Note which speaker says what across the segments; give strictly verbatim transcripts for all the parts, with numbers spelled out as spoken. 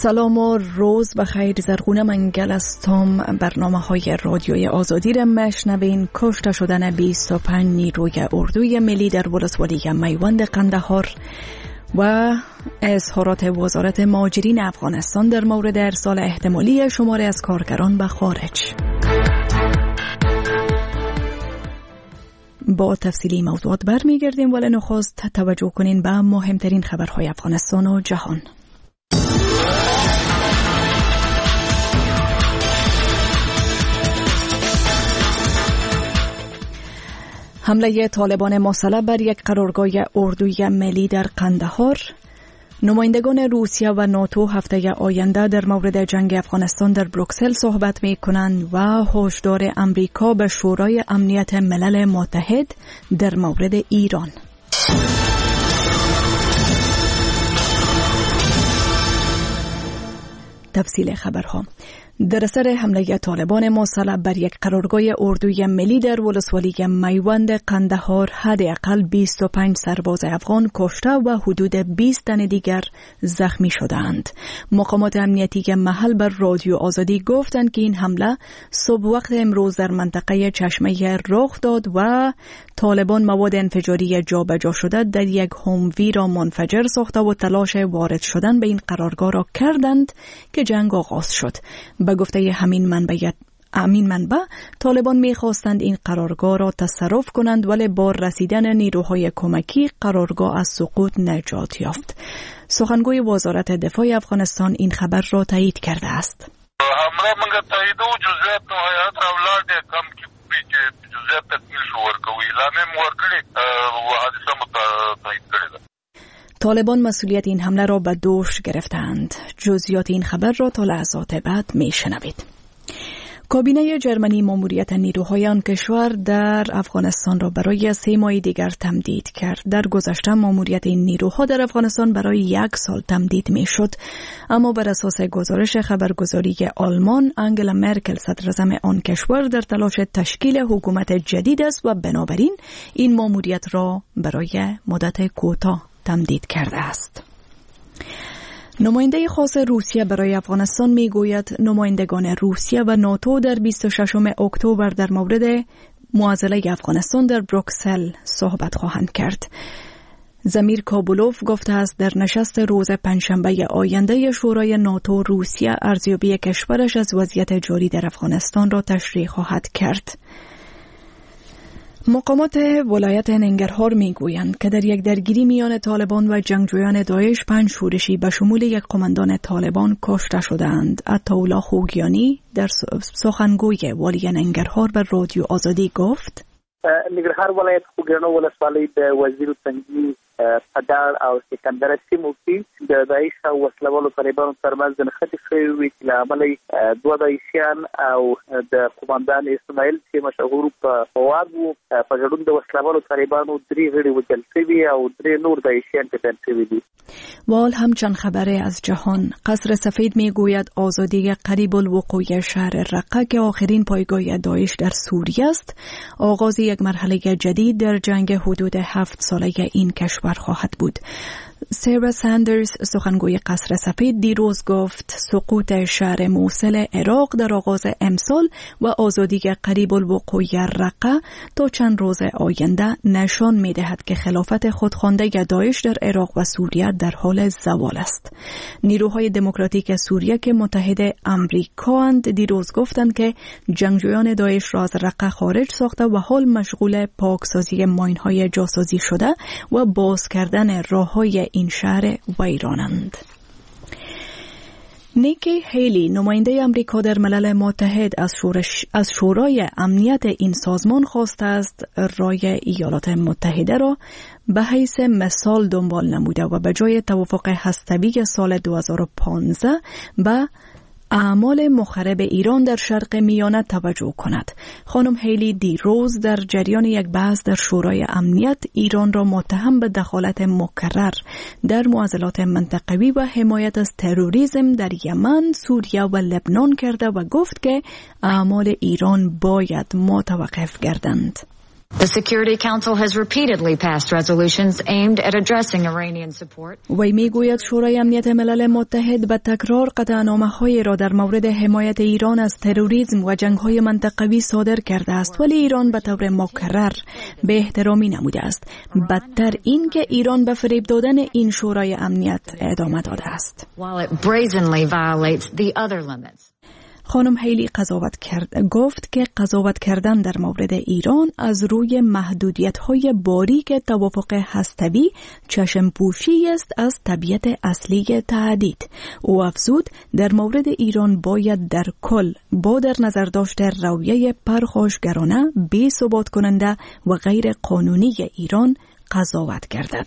Speaker 1: سلام و روز بخیر. زرغونه منگل هستم. برنامه های رادیوی آزادی را مشنوین. کشته شدن بیست و پنج نیروی اردوی ملی در ولسوالی میوند قندهار و اظهارات وزارت مهاجرین افغانستان در مورد ارسال احتمالی شماری از کارگران به خارج. با تفصیلی موضوعات برمیگردیم، ولی نخست توجه کنین به مهمترین خبرهای افغانستان و جهان. حمله طالبان مسلح بر یک قرارگاه اردوی ملی در قندهار. نمایندگان روسیه و ناتو هفته آینده در مورد جنگ افغانستان در بروکسل صحبت می کنند و هشدار امریکا به شورای امنیت ملل متحد در مورد ایران. تفصیل خبرها. در اثر حمله طالبان مسلح بر یک قرارگاه اردوی ملی در ولسوالی میوند قندهار حداقل بیست و پنج سرباز افغان کشته و حدود بیست تن دیگر زخمی شدند. مقامات امنیتی محل بر رادیو آزادی گفتند که این حمله صبح وقت امروز در منطقه چشمه رخ داد و طالبان مواد انفجاری جابجا شده در یک هموی را منفجر ساخته و تلاش وارد شدن به این قرارگاه را کردند که جنگ آغاز شد. به گفته همین منبع امین منبع طالبان می‌خواستند این قرارگاه را تصرف کنند، ولی با رسیدن نیروهای کمکی قرارگاه از سقوط نجات یافت. سخنگوی وزارت دفاع افغانستان این خبر را تایید کرده است.
Speaker 2: همراه منگه تاییدو جزئیات نو حیات اولاد کم کی پیچه جزئیات تکمیل شو ورکوي لامه ورکړي و حادثه متایید کړي.
Speaker 1: طالبان مسئولیت این حمله را به دوش گرفتند. جزئیات این خبر را تا لحظات بعد میشنوید. کابینه جرمنی ماموریت نیروهای آن کشور در افغانستان را برای سه ماه دیگر تمدید کرد. در گذشته ماموریت این نیروها در افغانستان برای یک سال تمدید می شد، اما بر اساس گزارش خبرگزاری آلمان، انگلا مرکل صدراعظم آن کشور در تلاش تشکیل حکومت جدید است و بنابراین این ماموریت را برای مدت کوتاه تمدید کرده است. نماینده خاص روسیه برای افغانستان میگوید نمایندگان روسیه و ناتو در بیست و ششم اکتبر در مورد معادله افغانستان در بروکسل صحبت خواهند کرد. زمیر کابولوف گفته است در نشست روز پنجشنبه آینده شورای ناتو روسیه ارزیابی کشورش از وضعیت جاری در افغانستان را تشریح خواهد کرد. مقامات ولایت ننگرهار میگویند که در یک درگیری میان طالبان و جنگجویان داعش پنج شورشی به شمول یک قماندان طالبان کشته شدند. عطاالله خوگیانی در سخنگوی والی ننگرهار به رادیو آزادی گفت:
Speaker 3: ننګرهار ولایت خوګیانو ولسوالۍ د وزیر تنګي پدار او سکندر سیمو کې د داعش او وسلوالو طالبانو ترمنځ د نښتې شوې وې چې له امله دوه داعشیان او د قماندان اسماعیل چې مشهور په فواد وو په ګډون د وسلوالو طالبانو درې غړي وژل شوي او درې نور داعشیان ټپیان شوي دي.
Speaker 1: وال همچنان خبری از جهان. قصر سفید میگوید آزادی قریب الوقوع شهر رقه که آخرین پایگاه داعش در سوریه است، آغاز یک مرحله جدید در جنگ حدود هفت ساله این کشور خواهد بود. سارا ساندرز سخنگوی قصر سفید دیروز گفت سقوط شهر موصل عراق در آغاز امسال و آزادی قریب الوقوع رقه تا چند روز آینده نشان می دهد که خلافت خودخوانده داعش در عراق و سوریه در حال زوال است. نیروهای دموکراتیک سوریه که متحد امریکااند دیروز گفتند که جنگجویان داعش را از رقه خارج ساخته و حال مشغول پاکسازی ماین‌های جاسازی شده و باز کردن راه‌های این شهر ویرانند. نیکی هیلی نماینده امریکا در ملل متحد از, شورش از شورای امنیت این سازمان خواسته است رای ایالات متحده را به حیث مثال دنبال نموده و به جای توافق هسته‌ای سال دو هزار و پانزده به اعمال مخرب ایران در شرق میانه توجه کند. خانم هیلی دیروز در جریان یک بحث در شورای امنیت ایران را متهم به دخالت مکرر در معضلات منطقوی و حمایت از تروریسم در یمن، سوریه و لبنان کرده و گفت که اعمال ایران باید متوقف گردند.
Speaker 4: The Security Council has repeatedly passed resolutions aimed at addressing Iranian support.
Speaker 1: وی میگوید شورای امنیت ملل متحد به تکرار قطعنامه‌های را در مورد حمایت ایران از تروریسم و جنگ‌های منطقوی صادر کرده است، ولی ایران به طور مکرر به احترامی نموده است. بدتر این که ایران به فریب دادن این شورای امنیت ادامه داده است.
Speaker 4: While it brazenly violates the other limits.
Speaker 1: خانم هیلی قضاوت کرد گفت که قضاوت کردن در مورد ایران از روی محدودیت‌های باریک توافق هسته‌ای چشم پوشی است از طبیعت اصلی تهدید. او افزود در مورد ایران باید در کل با در نظر داشته رویه پرخاشگرانه، بی‌ثبات کننده و غیر قانونی ایران قضاوت گردد.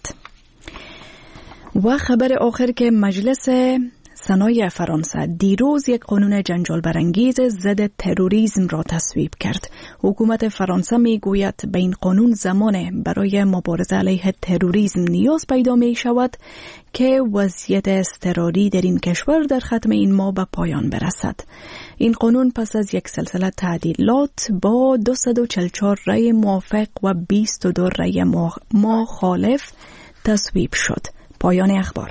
Speaker 1: و خبر آخر که مجلس سنای فرانسه دیروز یک قانون جنجال برانگیز ضد تروریسم را تصویب کرد. حکومت فرانسه می گوید به این قانون زمان برای مبارزه علیه تروریسم نیاز پیدا می شود که وضعیت اضطراری در این کشور در ختم این ماه به پایان برسد. این قانون پس از یک سلسله تعدیلات با دویست و چهل و چهار رأی موافق و بیست و دو رأی مخالف تصویب شد. پایان اخبار.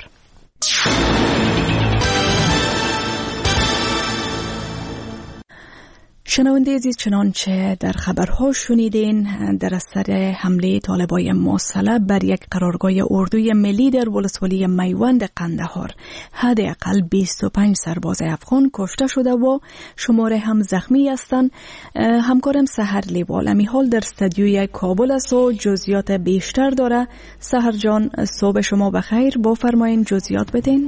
Speaker 1: شنونده عزیز، چنانچه در خبرها شنیدین، در اثر حمله طالبای مسلح بر یک قرارگاه اردوی ملی در ولسوالی میوند قندهار حداقل بیست و پنج سرباز افغان کشته شده و شماره هم زخمی هستند. همکارم سحر لیوال امی حال در استودیوی کابل است و جزئیات بیشتر داره. سحر جان، صبح شما بخیر، با فرمایین جزئیات بدین.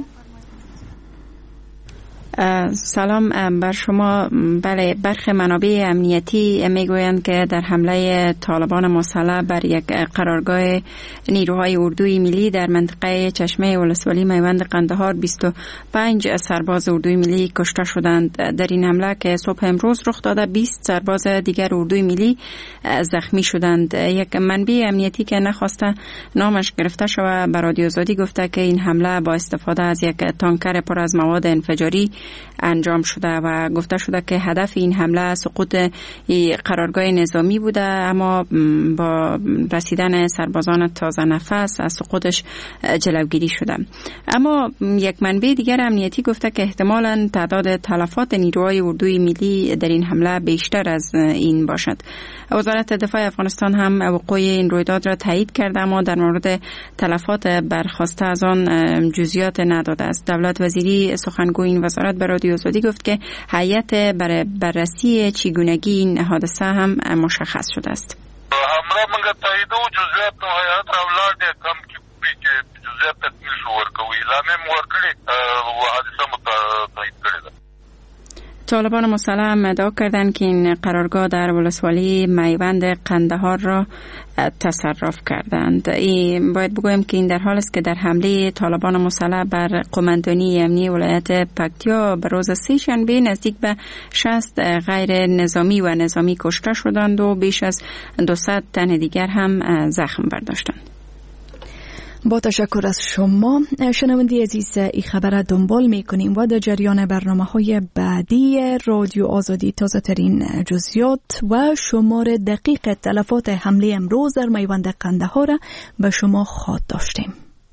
Speaker 5: سلام بر شما. بله، برخی منابع امنیتی میگویند که در حمله طالبان مسلح بر یک قرارگاه نیروهای اردوی ملی در منطقه چشمه ولسوالی میوند قندهار بیست و پنج سرباز اردوی ملی کشته شدند. در این حمله که صبح امروز رخ داده بیست سرباز دیگر اردوی ملی زخمی شدند. یک منبع امنیتی که نخواسته نامش گرفته شود به رادیو آزادی گفته که این حمله با استفاده از یک تانکر پر از مواد انفجاری انجام شده و گفته شده که هدف این حمله سقوط قرارگاه نظامی بوده، اما با رسیدن سربازان تازه نفس از سقوطش جلوگیری شده. اما یک منبع دیگر امنیتی گفته که احتمالاً تعداد تلفات نیروهای اردوی ملی در این حمله بیشتر از این باشد. وزارت دفاع افغانستان هم وقوع این رویداد را تایید کرده، اما در مورد تلفات برخاسته از آن جزئیات نداده است. دولت وزیری سخنگوی این وزارت به رادیو آزادی گفت که هیئت برای بررسی چگونگی این حادثه هم مشخص شده است.
Speaker 2: همراه منگه تایید و جزئیات نو هیئت اولاد کم کی پیچه جزئیات تکمیل شو ورکوي لامه ورکړي و حادثه متایید کړی.
Speaker 5: طالبان مسلح ادعا کردند که این قرارگاه در ولسوالی میوند قندهار را تصرف کردند. این باید بگویم که این در حال است که در حمله طالبان مسلح بر قماندانی امنیه ولایت پکتیا به روز سه شنبه نزدیک به شصت غیر نظامی و نظامی کشته شدند و بیش از دویست تن دیگر هم زخم برداشتند.
Speaker 1: با تشکر از شما شنونده عزیز، این خبر را دنبال میکنیم و در جریان برنامه های بعدی رادیو آزادی تازه ترین جزئیات و شمار دقیق تلفات حمله امروز در میوند قندهار را به شما خواهد داشتیم.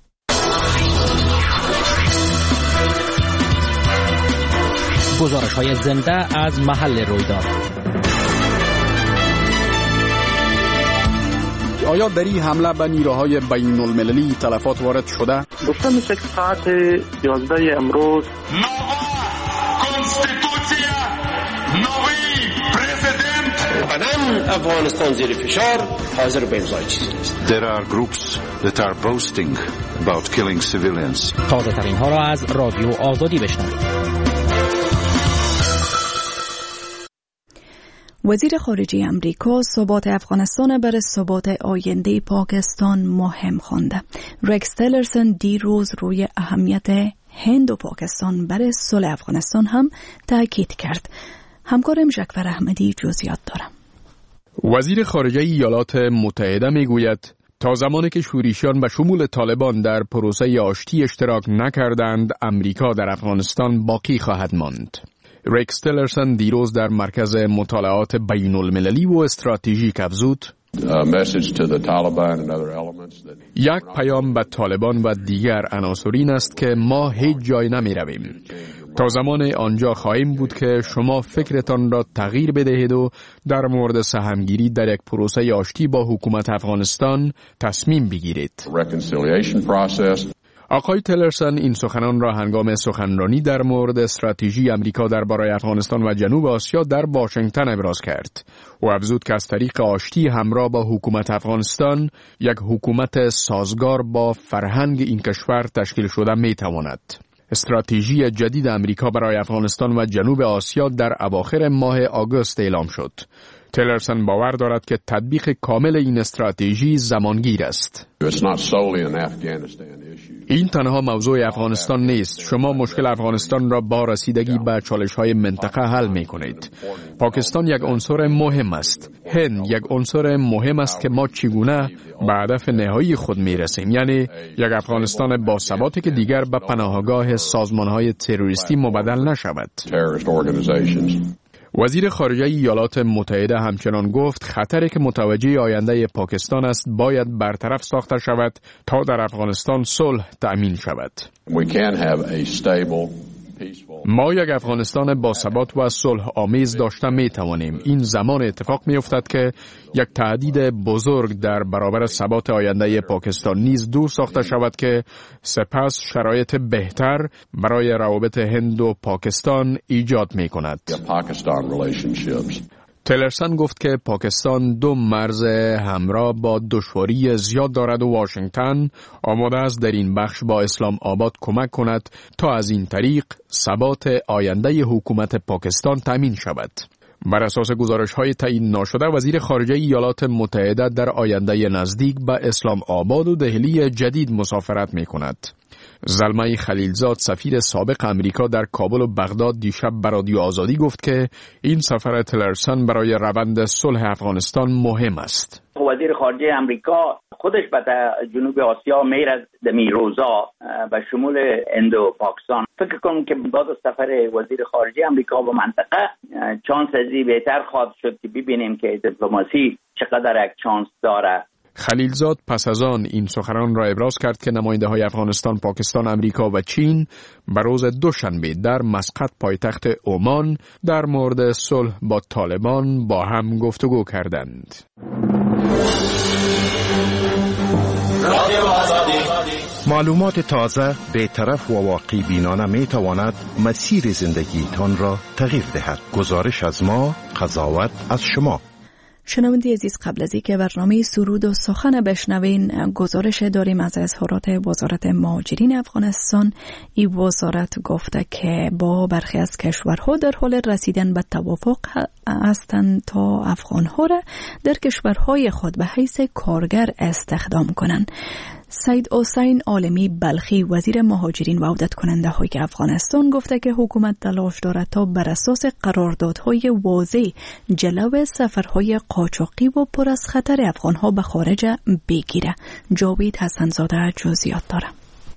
Speaker 6: گزارش های زنده از محل رویداد.
Speaker 7: آیا در این حمله به نیروهای بین المللی تلفات وارد شده؟
Speaker 8: گفته میشه که ساعت یازده امروز
Speaker 9: قدم افغانستان زیر فشار حاضر به امضای چیزی نیست.
Speaker 10: There are groups that are boasting about killing civilians.
Speaker 6: تازه ترین ها را از رادیو آزادی بشنوید.
Speaker 1: وزیر خارجه امریکا ثبات افغانستان برای ثبات آینده پاکستان مهم خوانده. رکس تیلرسون دیروز روی اهمیت هند و پاکستان برای صلح افغانستان هم تاکید کرد. همکارم جعفر احمدی جزئیات دارم.
Speaker 7: وزیر خارجه ایالات متحده میگوید تا زمانی که شورشیان به شمول طالبان در پروسه آشتی اشتراک نکردند، امریکا در افغانستان باقی خواهد ماند. رکس تیلرسون دیروز در مرکز مطالعات بین المللی و استراتژیک افزود: یک پیام به طالبان و دیگر عناصرین است که ما هیچ جای نمی رویم. تا زمان آنجا خواهیم بود که شما فکرتان را تغییر بدهید و در مورد سهمگیری در یک پروسه آشتی با حکومت افغانستان تصمیم بگیرید. آقای تلرسن این سخنان را هنگام سخنرانی در مورد استراتژی امریکا درباره افغانستان و جنوب آسیا در واشنگتن ابراز کرد. او افزود که از طریق آشتی همراه با حکومت افغانستان یک حکومت سازگار با فرهنگ این کشور تشکیل شده می تواند. استراتژی جدید امریکا برای افغانستان و جنوب آسیا در اواخر ماه آگوست اعلام شد. تلرسن باور دارد که تطبیق کامل این استراتژی زمانگیر است. این تنها موضوع افغانستان نیست. شما مشکل افغانستان را با رسیدگی به چالش‌های منطقه حل می‌کنید. پاکستان یک عنصر مهم است. هند یک عنصر مهم است که ما چگونه به هدف نهایی خود می‌رسیم، یعنی یک افغانستان با ثباتی که دیگر به پناهگاه سازمان‌های تروریستی مبدل نشود. وزیر خارجه ایالات متحده همچنان گفت خطری که متوجه آینده پاکستان است باید برطرف ساخته شود تا در افغانستان صلح تأمین شود. ما یک افغانستان با ثبات و صلح آمیز داشته می توانیم. این زمان اتفاق می افتد که یک تهدید بزرگ در برابر ثبات آینده پاکستان نیز دور ساخته شود که سپس شرایط بهتر برای روابط هند و پاکستان ایجاد می کند. تلرسن گفت که پاکستان دو مرز همراه با دشواری زیاد دارد و واشنگتن آماده است در این بخش با اسلام آباد کمک کند تا از این طریق ثبات آینده حکومت پاکستان تامین شود. بر اساس گزارش‌های تعیین ناشده، وزیر خارجه ایالات متحده در آینده نزدیک به اسلام آباد و دهلی جدید مسافرت می‌کند. زلمه خلیلزاد سفیر سابق امریکا در کابل و بغداد دیشب به رادیو آزادی گفت که این سفر تلرسن برای روند صلح افغانستان مهم است.
Speaker 11: وزیر خارجه امریکا خودش به جنوب آسیا میره دمی روزا به شمول هند و پاکستان. فکر کنم که بعد از سفر وزیر خارجه امریکا به منطقه چانس ازی بهتر خواهد شد که ببینیم که دیپلماسی چقدر یک چانس داره.
Speaker 7: خلیلزاد پس از آن این سخنان را ابراز کرد که نماینده های افغانستان، پاکستان، امریکا و چین به روز دوشنبه در مسقط پایتخت عمان در مورد صلح با طالبان با هم گفتگو کردند.
Speaker 10: معلومات تازه، بی‌طرف و واقعی بینانه می تواند مسیر زندگیتان را تغییر دهد. گزارش از ما، قضاوت از شما.
Speaker 1: شنونده عزیز، قبل از اینکه برنامه سرود و سخن بشنوین، گزارش داریم از اظهارات وزارت مهاجرین افغانستان. این وزارت گفته که با برخی از کشورها در حال رسیدن به توافق هستند تا افغانها را در کشورهای خود به حیث کارگر استخدام کنند. سید حسین عالمی بلخی، وزیر مهاجرین و عودت کننده های افغانستان، گفته که حکومت تلاش دارد تا بر اساس قراردادهای واضح جلو سفرهای قاچاقی و پر از خطر افغانها به خارج بگیره. جاوید حسنزاده جزئیات داره.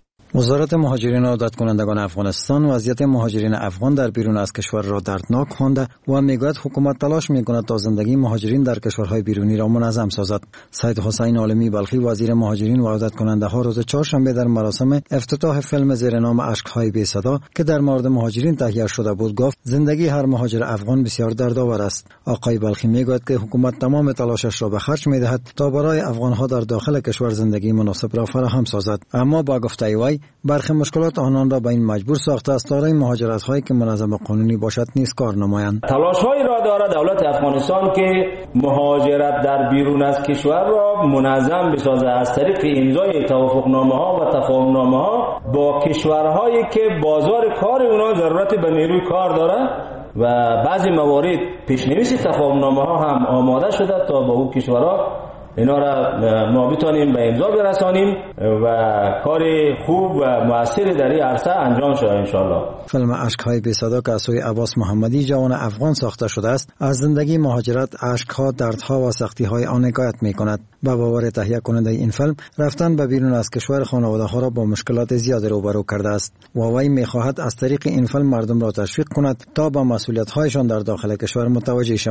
Speaker 12: وزارت مهاجرین و عودت کنندگان افغانستان وضعیت مهاجرین افغان در بیرون از کشور را دردناک خوانده و میگوید حکومت تلاش میکند تا زندگی مهاجرین در کشورهای بیرونی را منظم سازد. سید حسین عالمی بلخی، وزیر مهاجرین و عودت کننده ها، روز چهارشنبه در مراسم افتتاح فیلم زیر نام اشک‌های بی‌صدا که در مورد مهاجرین تهیه شده بود گفت زندگی هر مهاجر افغان بسیار دردآور است. آقای بلخی میگوید که حکومت تمام تلاشش را به خرج میدهد تا برای افغانها در داخل کشور زندگی مناسب را فراهم سازد، اما با گفته وی برخی مشکلات آنان را به این مجبور ساخته است تا مهاجرت هایی که منظم قانونی باشد نیز کار نمایند.
Speaker 13: تلاش هایی را دارد دولت افغانستان که مهاجرت در بیرون از کشور را منظم بسازد از طریق امضای توافقنامه ها و تفاهم نامه ها با کشورهایی که بازار کار اونا ضرورت به نیروی کار دارد و بعضی موارد پیشنویس تفاهم نامه ها هم آماده شده تا با اون کشورها اینا را ما بتانیم به امضا برسانیم و کار خوب و موثری در این عرصه انجام شود ان شاء الله.
Speaker 12: فیلم اشک‌های بی‌صدا که از سوی عباس محمدی جوان افغان ساخته شده است، از زندگی مهاجرت، اشک‌ها، دردها و سختی‌های آن حکایت می‌کند. به باور تهیه کننده این فیلم، رفتن به بیرون از کشور خانواده‌ها را با مشکلات زیاد روبرو کرده است و وی می‌خواهد از طریق این فیلم مردم را تشویق کند تا با مسئولیت‌هایشان در داخل کشور متوجه شوند.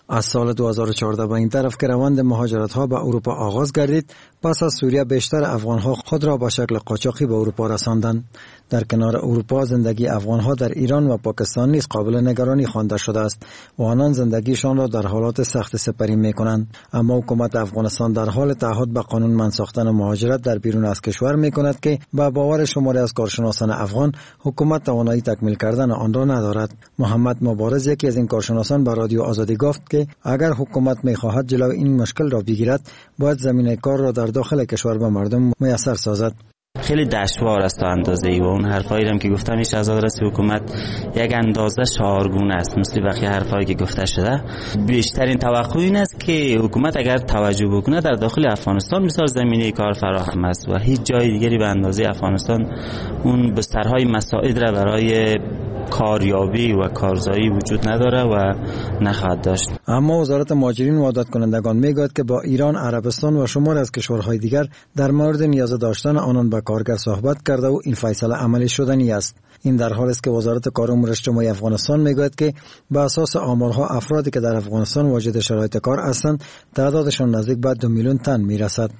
Speaker 12: از سال دو هزار و چهارده به این طرف که روند مهاجرت ها به اروپا آغاز گردید، پس از سوریه بیشتر افغان ها خود را به شکل قاچاقی به اروپا رساندند. در کنار اروپا زندگی افغان ها در ایران و پاکستان نیز قابل نگرانی خوانده شده است و آنان زندگیشان را در حالات سخت سپری می کنند. اما حکومت افغانستان در حال تعهد به قانون منع ساختن مهاجرت در بیرون از کشور می کند که به باور شماری از کارشناسان افغان حکومت توانایی تکمیل کردن آن را ندارد. محمد مبارز یکی از این کارشناسان به رادیو آزادی گفت که اگر حکومت می خواهد جلوی این مشکل را بگیرد، باید زمینه کار را در داخل کشور به مردم میسر سازد.
Speaker 14: خیلی دشوار است تا اندازه ای و اون حرفایی هم که گفتم هیچ از آدرس حکومت یک اندازه شعارگونه است، مثل بقیه حرفایی که گفته شده. بیشترین توقع این است که حکومت اگر توجه بکنه در داخل افغانستان بسیار زمینه کار فراهم است و هیچ جای دیگری به اندازه افغانستان اون بسترهای مساعد را برای کاریابی و کارزایی وجود نداره و نخواهد داشت.
Speaker 12: اما وزارت مهاجرین و عادت کنندگان میگوید که با ایران، عربستان و شمار از کشورهای دیگر در مورد نیاز داشتن آنان به کارگر صحبت کرده و این فیصله عملی شدنی است. این در حالی است که وزارت کار امور اجتماعی افغانستان میگوید که به اساس آمارها افرادی که در افغانستان واجد شرایط کار هستند تعدادشان نزدیک به دو میلیون تن میرسد.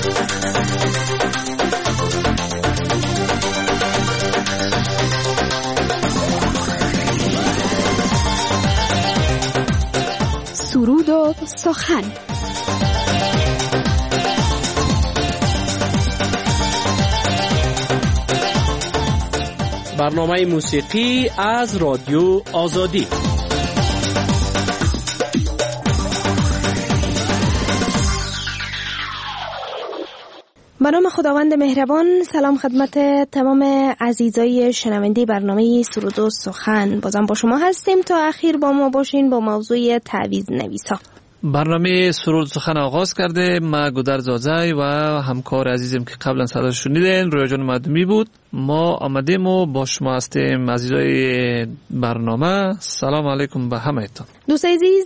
Speaker 15: سرود و سخن.
Speaker 6: برنامه موسیقی از رادیو آزادی.
Speaker 15: به نام خداوند مهربان. سلام خدمت تمام عزیزای شنونده برنامه سرود و سخن. بازم با شما هستیم تا اخیر با ما باشین با موضوع تعویض نویسا.
Speaker 16: برنامه سرود سخن آغاز کرده. ما گودر زازای و همکار عزیزم که قبلا صدا شنیدین رویا جان مدومی بود. ما آمدیم و با شما هستیم عزیزای برنامه. سلام علیکم به همه‌تون.
Speaker 15: دوست عزیز،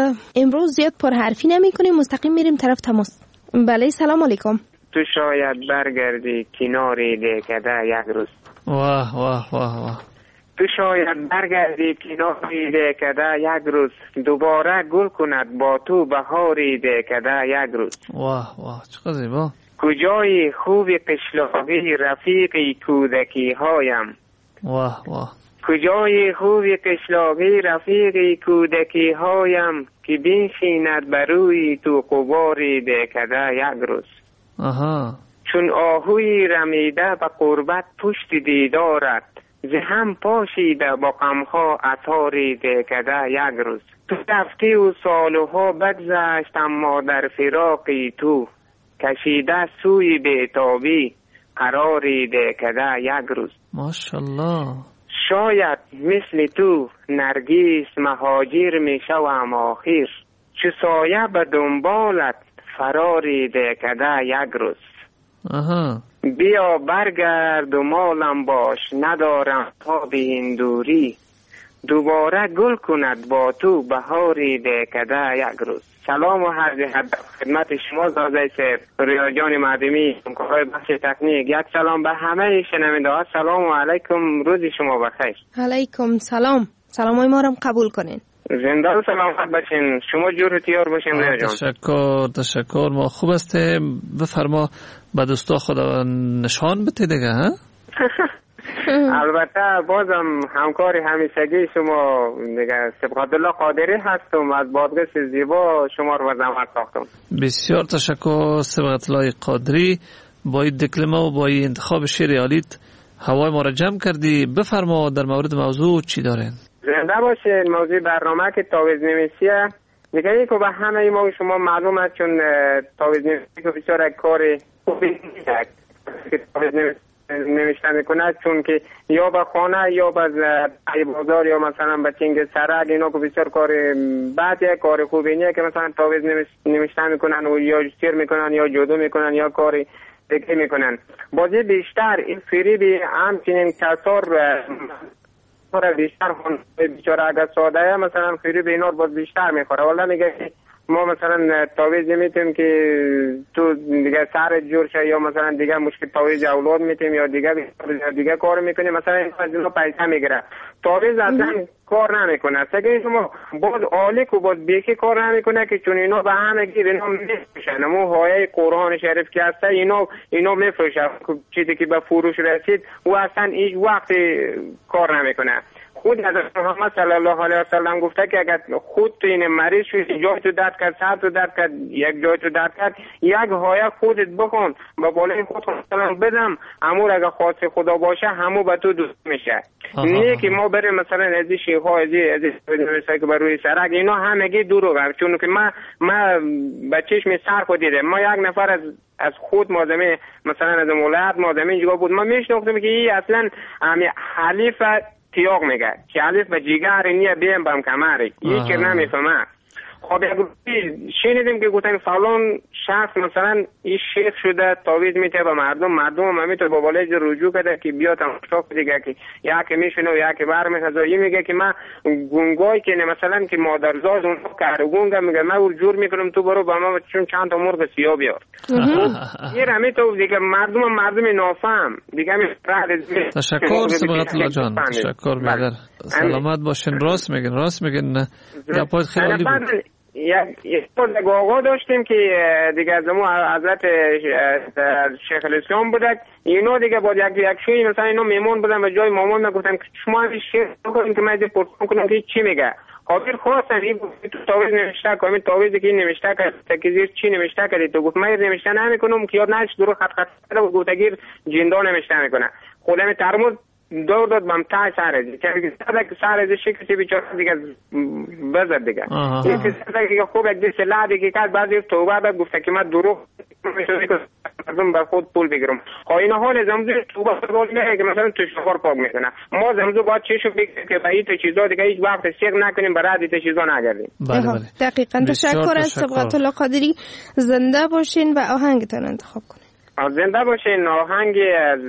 Speaker 15: امروز زیاد پرحرفی نمی کنیم، مستقیم میریم طرف تماس. بله، سلام علیکم.
Speaker 17: تو شاید برگردی کناری دیکده یک روز.
Speaker 16: واه واه واه واه.
Speaker 17: تو شاید برگردی کناری دیکده یک روز، دوباره گل کند با تو بهاری دیکده یک روز.
Speaker 16: واه واه، چقدر زیبا.
Speaker 17: کجای خوب قشلاقی رفیقی کودکی هایم.
Speaker 16: واه واه.
Speaker 17: کجای خوب قشلاقی رفیقی کودکی هایم، که بنشیند بروی تو قباری دیکده یک روز.
Speaker 16: آها.
Speaker 17: چون آهوی رمیده به قربت پشت دیدارت، زهم پاشیده با غمها اثاری دیکده یک روز. تو رفتی و سالها بگذشت اما در فراقی تو، کشیده سوی بیتابی قراری دیکده یک روز.
Speaker 16: ماشاءالله.
Speaker 17: شاید مثل تو نرگیس مهاجر می شوم آخر، چو سایه به دنبالت فراری دیکده یک روز.
Speaker 16: آها.
Speaker 17: بیا برگرد و مالم باش، ندارم خواب این دوری، دوباره گل کند با تو بهاری دیکده یک روز. سلام و عرض خدمت شما زازای صاحب، رویا جان مدمی، همکارای بخش تکنیک. یک سلام به همه شنونده ها. سلام و علیکم، روز شما بخیر.
Speaker 15: علیکم سلام. سلامای ما رو قبول کنین.
Speaker 17: زنده و سلامت باشین. شما جور تیار باشین رویا جان.
Speaker 16: تشکر تشکر. ما خوب هستیم. بفرما به دوستا خدا نشان بده دیگه. ها
Speaker 17: البته بازم همکار همیشگی شما دیگه سبقت الله قادری هستم، از بادغیس زیبا شما رو زحمت ساختم.
Speaker 16: بسیار تشکر سبقت الله قادری. با این دکلمه و با این انتخاب شعر عالیت هوای ما را جمع کردی. بفرما در مورد موضوع چی دارین؟
Speaker 17: زنده باشین. موضوع برنامه که تعویض نویسیه دیگه ای که به همه ما شما معلوم است، چون تعویض نویسی که بسیار کار خوبی نیست که تعویض نوشته میکنه، چون که یا به خانه یا به بازار یا مثلا به چنگ سرک، اینا که بسیار کار بدیه، کار خوبی نیست که مثلا تعویض نوشته میکنن و یا شیر میکنن یا جودو میکنن یا کاری دیگه میکنن. بازی بیشتر این فریبی همچنین کسار بیشتر بیچاره اگر ساده مثلا فریب اینا باز بیشتر میخوره. والا میگه ما مثلا تعویض نمیتیم که تو دیگه سر جور شه یا مثلا دیگه مشکل تعویض اولاد میتیم یا دیگه دیگه کار میکنیم، مثلا از اینا پیسه میگیره. تعویض اصلا کار نمیکنه. اگه شما باز آلیک و باز بیکی کار نمیکنه که چون اینا به همه گیر اینا میفروشن. مو های قرآن شریف که هسته اینا اینا میفروشن. چیزی که به فروش رسید و اصلا هیچ وقت کار نمیکنه. خود حضرت محمد صلی الله علیه و سلم گفته که اگر خود تو این مریض شوی جای تو درد کرد، سر تو درد کرد، یک جای تو درد کرد، یک های خودت بکن با بالای خود مثلا بدم، امور اگر خواست خدا باشه همو به تو دوست میشه. نه که ما بریم مثلا از این شیخ ها از این مثلا که بر روی سرک اینا همگی دروغه. چون که من من به چشم سر خود دیدم. ما یک نفر از از خود مازمی مثلا از مولاد مازمی اینجا بود، ما میشناختم که این اصلا حلیف تیاق میگه که حلیف به جیگر نیه بیم بم کمری این که نمیفهمه. خب یک شنیدیم که گفتن فلان شخص مثلا این شیخ شده تعویض میته به مردم، مردم هم میتونه با بالای رجوع کرده که بیا تماشا دیگه که یکی میشنه و یکی برمیخواد. این میگه که من گونگای که مثلا که مادرزاد اون کارگونگ میگه من اون جور میکنم تو برو با ما چون چند تا مرغ سیاه بیار. این رمی تو دیگه مردم هم مردم نافهم دیگه می
Speaker 16: تشکر صبغت الله جان، تشکر میگم. سلامت باشین. راست میگن راست میگن گپات خیلی بود.
Speaker 17: یک یک آقا داشتیم که دیگه از مو حضرت شیخ الاسلام بودک. اینا دیگه با یک یک شوی مثلا اینا میمون بودن و جای مامان میگفتن که شما این شیخ بکنین که من از پرسون کنم که چی میگه. خاطر خواستن این تو تعویض نوشته که این تعویضی که این نوشته که تکیزیر چی نوشته کردی تو گفت من نوشته نمیکنم که یاد نش درو خط خط کرده و گوتگیر جندا نوشته میکنه. خودم ترمز دور داد بام تای سرزی که که سرزی شکلی بیچاره دیگه بزد دیگه. این چیزی که خوب یک دیگه لعدی که کرد بعضی توبه بعد گفته که من دروغ مردم بر خود پول بگیرم. خب این حال زمزو توبه بگول میگه که مثلا تو شخور پاک میکنه. ما زمزو باید چیشو بگیم که به این چیزا دیگه هیچ وقت سیغ نکنیم برای این چیزا نگردیم.
Speaker 15: بله بله. دقیقاً. تشکر از صبغت الله قادری. زنده باشین و آهنگتون انتخاب کنین.
Speaker 17: زنده باشین. آهنگی از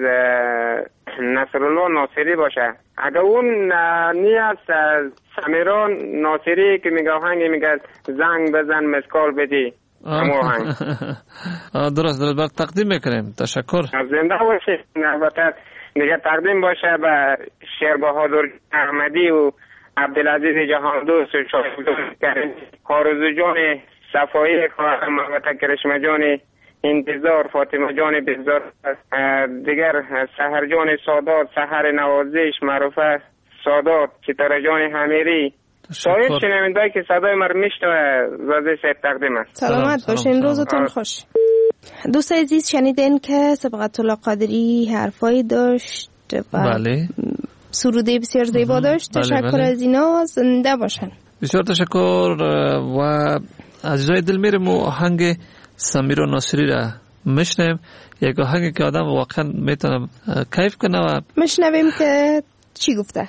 Speaker 17: نصرالله ناصری باشه. اگه اون نیاز سمیران ناصری که میگه آهنگی میگه زنگ بزن مسکال بدی همون آهنگ.
Speaker 16: درست درست بر تقدیم میکنیم. تشکر.
Speaker 17: زنده باشین. البته دیگه تقدیم باشه به شیر بهادر احمدی و عبدالعزیز جهاندوست و شاهد کارزو جان صفایی خواهر محمد کرشمه جان انتظار فاطمه جان بزار دیگر سحر جان سادات سحر نوازش معروفه سادات ستاره جان حمیری شاید شنونده‌ای که صدای من میشنوه وظیفه تقدیم است.
Speaker 15: سلامت باشین. روزتون خوش. دوست عزیز شنیدین که صبغت الله قادری حرفایی داشت و
Speaker 16: بله
Speaker 15: سروده بسیار زیبا داشت. تشکر بله بله. از اینا. زنده باشن.
Speaker 16: بسیار تشکر. و عزیزای دل میرم و آهنگ سمیرا ناصری را میشنویم. یک آهنگی که آدم واقعا میتونه کیف کنه و
Speaker 15: میشنویم که چی گفته.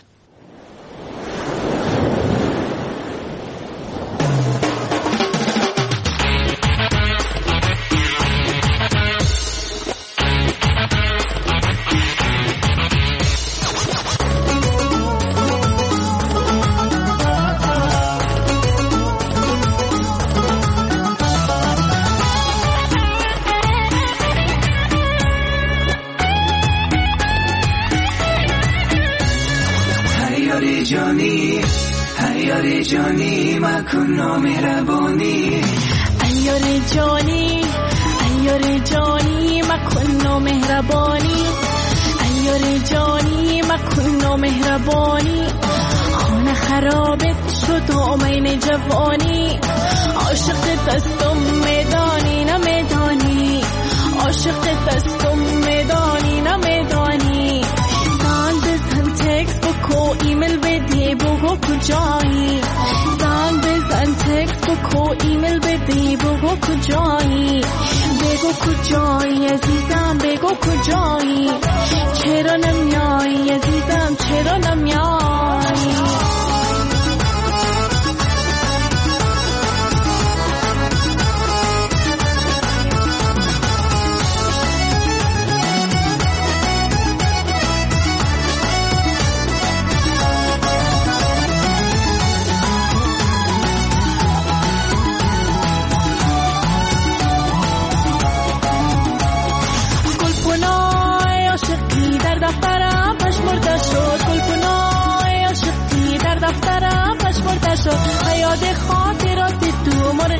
Speaker 18: جانی عیار جانی مکن نامهربانی عیار جانی عیار جانی مکن نامهربانی عیار جانی مکن نامهربانی خانه خرابت شد آمین جوانی عاشق دستم میدانی نمیدانی عاشق دستم میدانی نمیدانی زن بزن تکس بکو ایمیل بدی بگو کجایی زن بزن تکس بکو ایمیل بدی بگو کجایی بگو کجایی عزیزم بگو کجایی چرا نمیایی عزیزم چرا نمیایی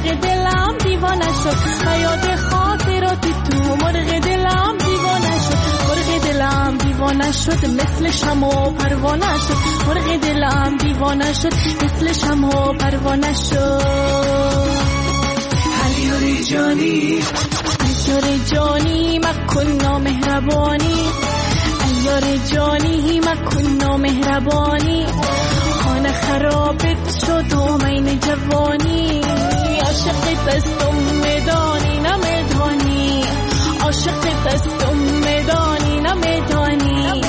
Speaker 18: مرغ دلم دیوانه شد و یاد خاطرات تو مرغ دلم دیوانه شد مرغ دلم دیوانه شد مثل شمع و پروانه شد مرغ دلم دیوانه شد مثل شمع و پروانه شد
Speaker 19: عیار جانی
Speaker 18: عیار جانی مکن نامهربانی عیار جانی مکن نامهربانی خانه خرابت شد و مین جوانی عاشق دستم میدانی نمیدانی عاشق دستم میدانی نمیدانی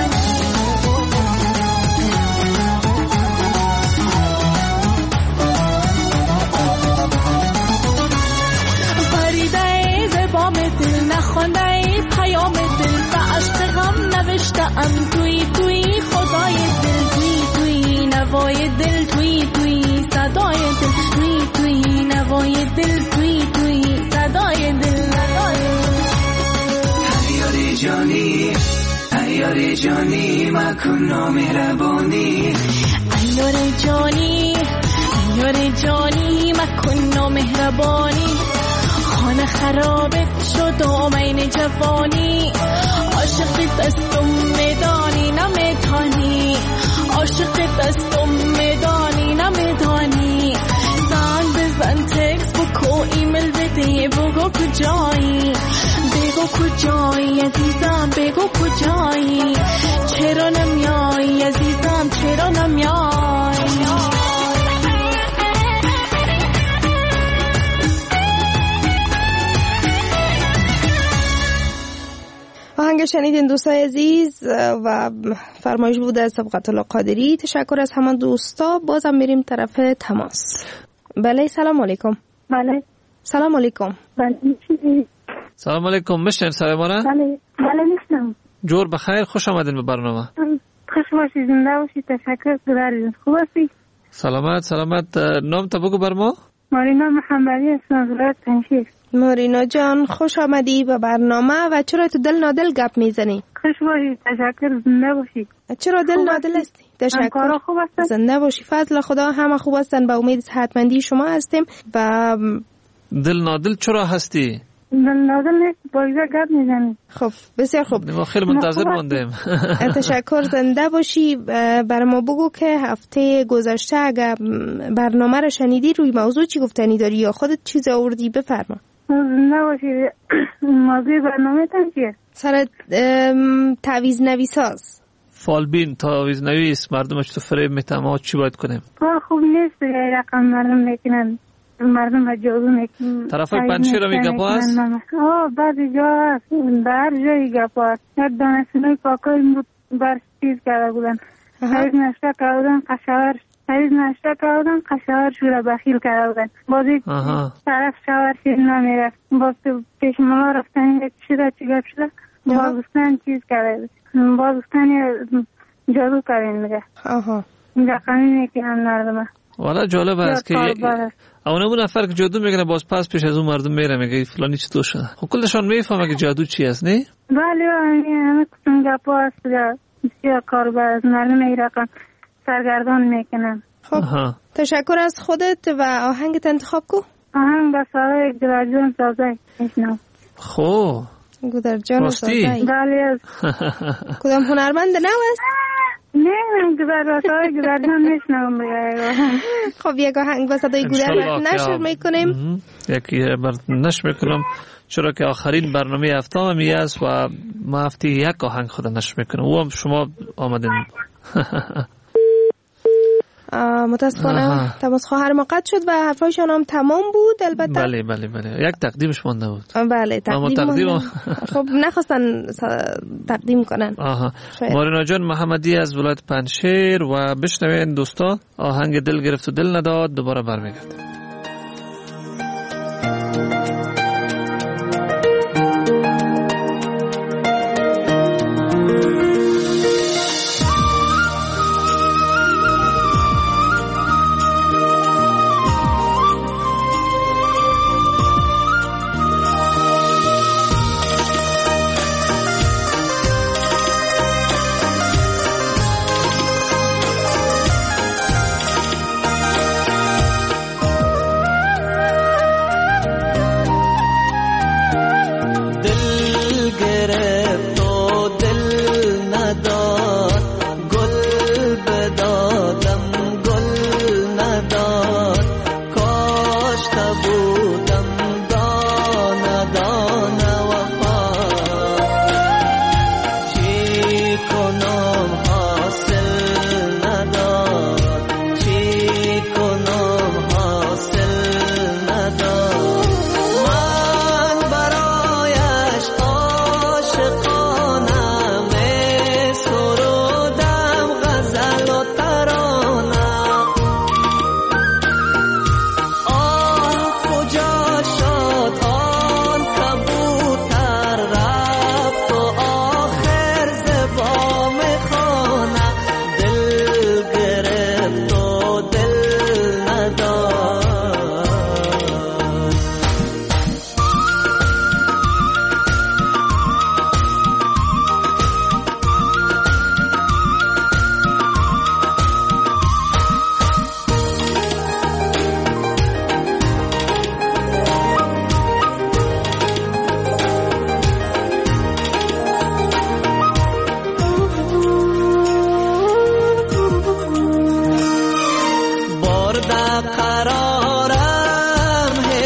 Speaker 18: پریده زبام دل نخونده پیام دل به عشق غم نوشتم توی توی خدای دل توی توی نوای دل توی توی صدای دل توی توی نوای دل توی توی صدای دل
Speaker 19: عیار جانی عیار جانی مکن نامهربانی
Speaker 18: عیار جانی عیار جانی مکن نامهربانی خانه خرابت شد و مین جوانی عاشق دستم میدانی نمیدانی عاشق دستم میدانی نمیدانی زنگ بزن تکس بکو ایمیل بده بگو کجایی بگو کجایی عزیزم بگو کجایی چرا نمیایی عزیزم چرا نمیایی
Speaker 15: آهنگ شنیدین دوستای عزیز و فرمایش بود از صبغت الله قادری. تشکر از همان دوستا. بازم میریم طرف تماس. بله سلام علیکم.
Speaker 20: بله
Speaker 15: سلام علیکم.
Speaker 20: بله
Speaker 16: سلام علیکم. میشنن سلامانه؟
Speaker 20: بله بله میشنم.
Speaker 16: جور بخیر، خوش آمدین به برنامه.
Speaker 20: خوش باشید، زنده باشید. تشکر گذارید. خوب هستی؟
Speaker 16: سلامت سلامت. نام تا بگو بر ما.
Speaker 20: مارینا محمدی هستم از ولایت پنجشیر.
Speaker 15: مارینا جان خوش آمدی به برنامه. و چرا تو دل نادل گپ میزنی؟
Speaker 20: خوش باشید. تشکر. زنده باشید.
Speaker 15: چرا دل نادل هستی؟ تشکر.
Speaker 20: خوب هستن؟
Speaker 15: زنده باشی. فضل خدا همه خوب هستن. به امید صحتمندی شما هستیم. و
Speaker 16: دل نادل چرا هستی؟
Speaker 20: دل نادل نیست، با ایزا گپ میزنی.
Speaker 15: خب بسیار خوب.
Speaker 16: ما خیلی منتظر موندیم.
Speaker 15: تشکر. زنده باشی. بر ما بگو که هفته گذشته اگر برنامه رو شنیدی روی موضوع چی گفتنی داری یا خودت چیز آوردی؟ بفرما.
Speaker 20: زنده باشی. موضوع برنامه تن چیه؟
Speaker 15: سر تعویض نویساز.
Speaker 16: فالبین تعویض نویس مردمش تو فریب میتن. ما چی باید کنیم؟
Speaker 20: کار خوب نیست. یه رقم مردم میکنن، مردم ها جادو میکنن.
Speaker 16: طرف پنجشیر رو میگه پاس؟
Speaker 20: آه بعضی جا هست. در جایی گپا هست. یک دانستانوی پاکای بر چیز کرده بودن. حریز نشته کردن قشاور حریز نشته کردن قشاور شوره بخیل کرده بودن. بازی طرف شاور شیر نمیرفت. باز تو پیش ملا رفتن یک شده چی گپ شده. بازستان چیز کرده. بازستان جادو کردن میگه. رقمی میکنن مردم.
Speaker 16: والا جالب است که اون اون نفر که جادو میکنه باز پس پیش از اون مردم میره میگه فلانی چطور شده. خب کلشان میفهمه که جادو چی است نه؟
Speaker 20: بله همه قسم گپا است. بسیار کار باز مردم این رقم سرگردان میکنن.
Speaker 15: خب تشکر از خودت و آهنگت انتخاب کو.
Speaker 20: آهنگ با صدای گودرجان سازای میشنم.
Speaker 16: خب
Speaker 15: گودرجان سازای.
Speaker 20: بله.
Speaker 15: کدام هنرمند نو است؟
Speaker 20: نه گودر با صدای گودرجان میشنم.
Speaker 15: خب یک آهنگ با صدای گودرجان نشر میکنیم.
Speaker 16: یکی بر نشر میکنم چرا که آخرین برنامه هفته همی است و ما هفته یک آهنگ خود نشر میکنم. او هم شما آمدین.
Speaker 15: متاسفانه تماس خواهر ما قطع شد و حرفایشان هم تمام بود. البته
Speaker 16: بله بله بله یک تقدیمش مانده بود.
Speaker 15: بله تقدیم, تقدیم خب نخواستن تقدیم کنن.
Speaker 16: آها. مارینا جان محمدی از ولایت پنجشیر و بشنوین دوستا آهنگ دل گرفت و دل نداد. دوباره برمیگردیم.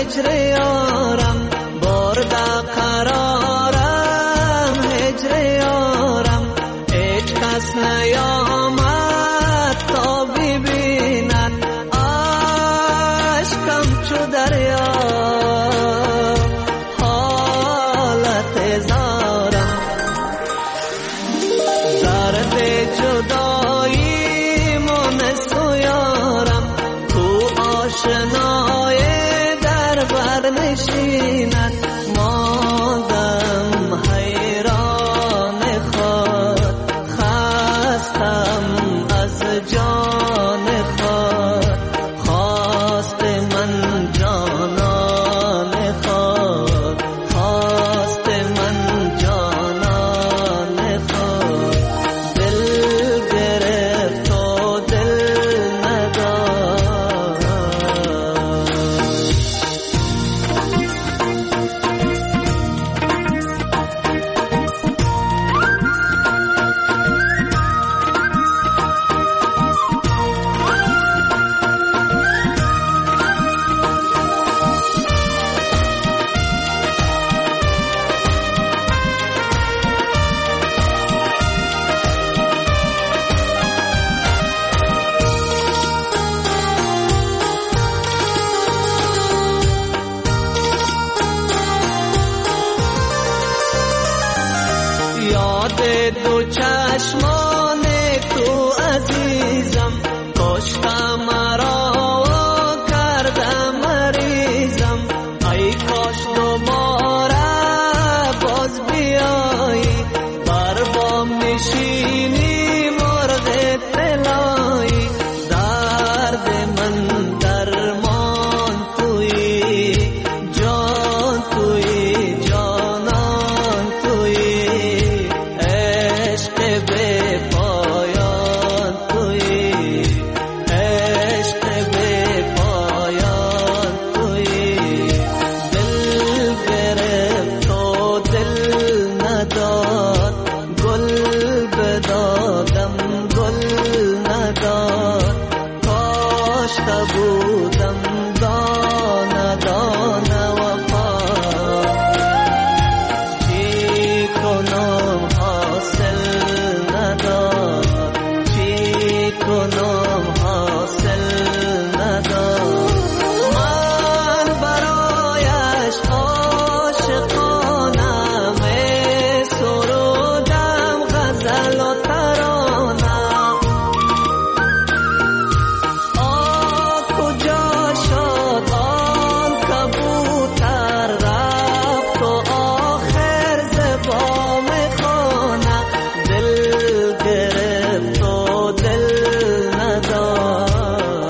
Speaker 21: هجر یارم برده قرارم هجر یارم هیچ کس نیامد تا ببیند عشقم چو دریا حالت زارم درد جدایی من سویارم تو آشنای در بر نشیند مادم حیران خود خستم از جان خود خواست من جانان خود خواست من جانان خود دل گرفت و دل نداد یاد دو چشمان تو عزیزم کشته مرا و کرده مریضم ای کاش دوباره باز بیایی بر بام نشینی مرغ طلایی درد من درمان تویی جان تویی جانان تویی عشق به پایان تویی عشق به پایان تویی دل گرفت و دل نداد گل بدادم گل نداد کاشته بودم دانه دانه وفا چی کنم حاصل نداد چی کنم حاصل نداد من برایش عاشقانه می سرودم غزل و ترانه آه کجا شد آن کبوتر رفت و آخر ز بام خانه دل گرفت و دل نداد.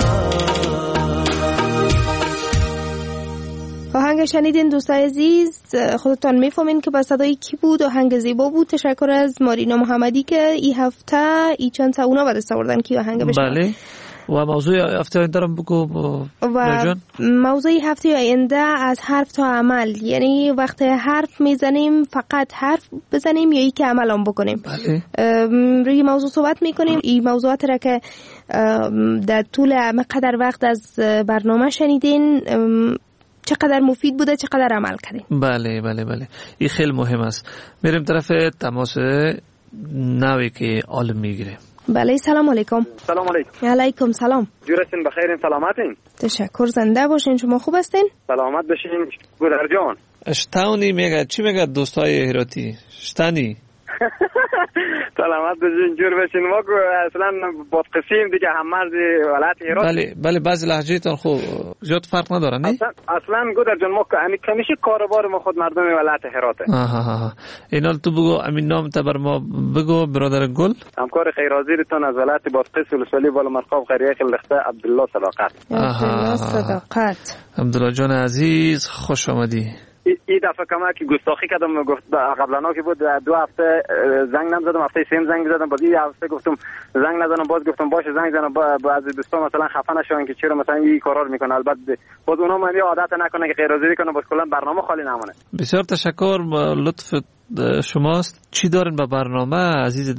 Speaker 15: آهنگ شنیدین دوستای عزیز، خودتان میفهمین که با صدای کی بود. آهنگ زیبا بود. تشکر از مارینا محمدی که این هفته ای چند تا اونا بعد استوردن که آهنگ بشنویم.
Speaker 16: بله و موضوع هفته آینده رو بگو
Speaker 15: و
Speaker 16: جان.
Speaker 15: موضوع هفته آینده از حرف تا عمل، یعنی وقت حرف میزنیم فقط حرف بزنیم یا ای که عمل هم بکنیم.
Speaker 16: بله.
Speaker 15: روی موضوع صحبت میکنیم. این موضوعات را که در طول مقدر وقت از برنامه شنیدین چقدر مفید بوده، چقدر عمل کردیم.
Speaker 16: بله بله بله این خیلی مهم است. میریم طرف تماس نوی که عالم میگیره.
Speaker 15: بله سلام علیکم.
Speaker 22: سلام علیکم.
Speaker 15: علیکم سلام.
Speaker 22: جورستین بخیرین، سلامتین؟
Speaker 15: تشکر، زنده باشین. شما خوب هستین؟
Speaker 22: سلامت باشین گودر جان.
Speaker 16: اشتاونی میگه چی میگه دوستای هراتی؟ شتانی
Speaker 22: سلامت باشین، جور باشین. ما اصلا با قسیم دیگه هم مرز ولایت هرات.
Speaker 16: بله بله بعضی لهجه تان خوب زیاد فرق نداره نه؟
Speaker 22: اصلا اصلا گودر جان ما همیشه کاروبار ما خود مردم ولایت هراته.
Speaker 16: آها ها اینا تو بگو امین نام تا بر ما بگو برادر گل.
Speaker 22: همکار خیرازیرتون از ولایت بادغیس ولسوالی بالا مرقاب قریه خلخته عبدالله صداقت.
Speaker 15: عبدالله صداقت.
Speaker 16: عبدالله جان عزیز خوش آمدی.
Speaker 22: این دفعه کما که گستاخی کردم، گفت قبلا که بود دو هفته زنگ نزدم، هفته سیم زنگ زدم، باز این هفته گفتم زنگ نزنم، باز گفتم باشه زنگ زنم. بعضی دوستان مثلا خفه نشون که چرا مثلا این کارا رو میکنه. البته باز اونها من عادت نکنه که غیرحاضری کنه، باز کلا برنامه خالی نمونه.
Speaker 16: بسیار تشکر، لطف شماست. چی دارین با برنامه عزیز دل؟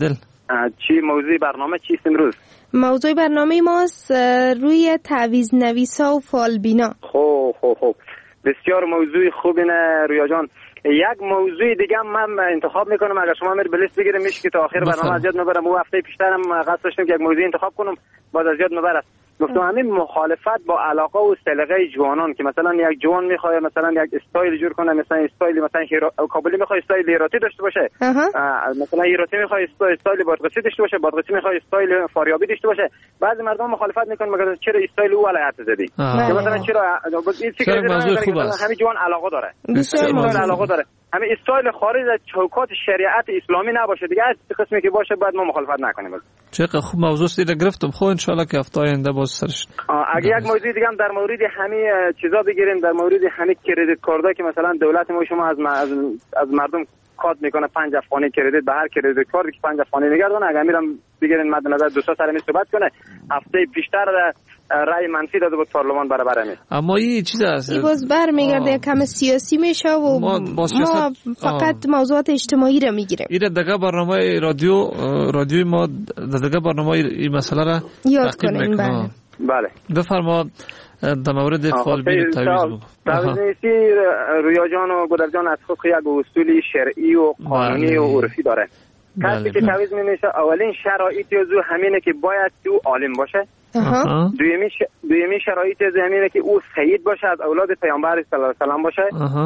Speaker 22: چی موضوع برنامه چیست امروز؟
Speaker 15: موضوع برنامه ماست روی تعویض نویسا و فالبینا.
Speaker 22: خوب خوب خوب بسیار موضوع خوب اینه رویا جان. یک موضوع دیگه من انتخاب میکنم اگر شما میر بلیست بگیریم میشه که تا آخر برنامه از یاد نبرم. او هفته پیشترم قصد داشتم که یک موضوع انتخاب کنم باز از یاد نبرم. گفتم همین مخالفت با علاقه و سلیقه جوانان که مثلا یک جوان میخواد مثلا یک استایل جور کنه، مثلا استایل مثلا کابلی میخواد استایل ایراتی داشته باشه، مثلا ایراتی میخواد استایل بادغیسی داشته باشه، بادغیسی میخواد استایل فاریابی داشته باشه. بعضی مردم مخالفت میکنن مگر چرا استایل او علیه زدی که مثلا چرا این فکر همین جوان علاقه داره، بسیار علاقه داره همین استایل خارج از چوکات شریعت اسلامی نباشه دیگه. از قسمی که باشه بعد ما مخالفت نکنیم.
Speaker 16: چقدر خوب موضوع دیگه گرفتم. خب ان شاء الله که هفته آینده باز سرش.
Speaker 22: اگه یک موضوع دیگه هم در مورد همین چیزا بگیریم، در مورد همین کردیت کارتا که مثلا دولت ما شما از از, از مردم کات میکنه پنج افغانی کردیت به هر کردیت کارتی که پنج افغانی میگردونه. اگه میرم بگیرین مد نظر دوستا سر می صحبت کنه هفته پیشتر رای منفی داده بود پارلمان برابر همین.
Speaker 16: اما این چیز است
Speaker 15: این باز برمیگرده کم سیاسی میشه و ما, ما فقط موضوعات اجتماعی را میگیریم.
Speaker 16: این دیگه برنامه رادیو رادیوی ما دیگه برنامه این مسئله را
Speaker 15: یاد کنیم. بله
Speaker 22: بله بفرما
Speaker 16: در مورد فالبین تعویض بگو.
Speaker 22: تعویض نویسی رویا جان و گودر جان از خود یک اصول شرعی و قانونی و عرفی داره. کسی که تعویض می‌نویسه اولین شرایط یزو همینه که باید او عالم باشه. دویمی ش... دویمی شرایط یزو همینه که او سید باشه، از اولاد پیامبر صلی الله علیه و سلم باشه.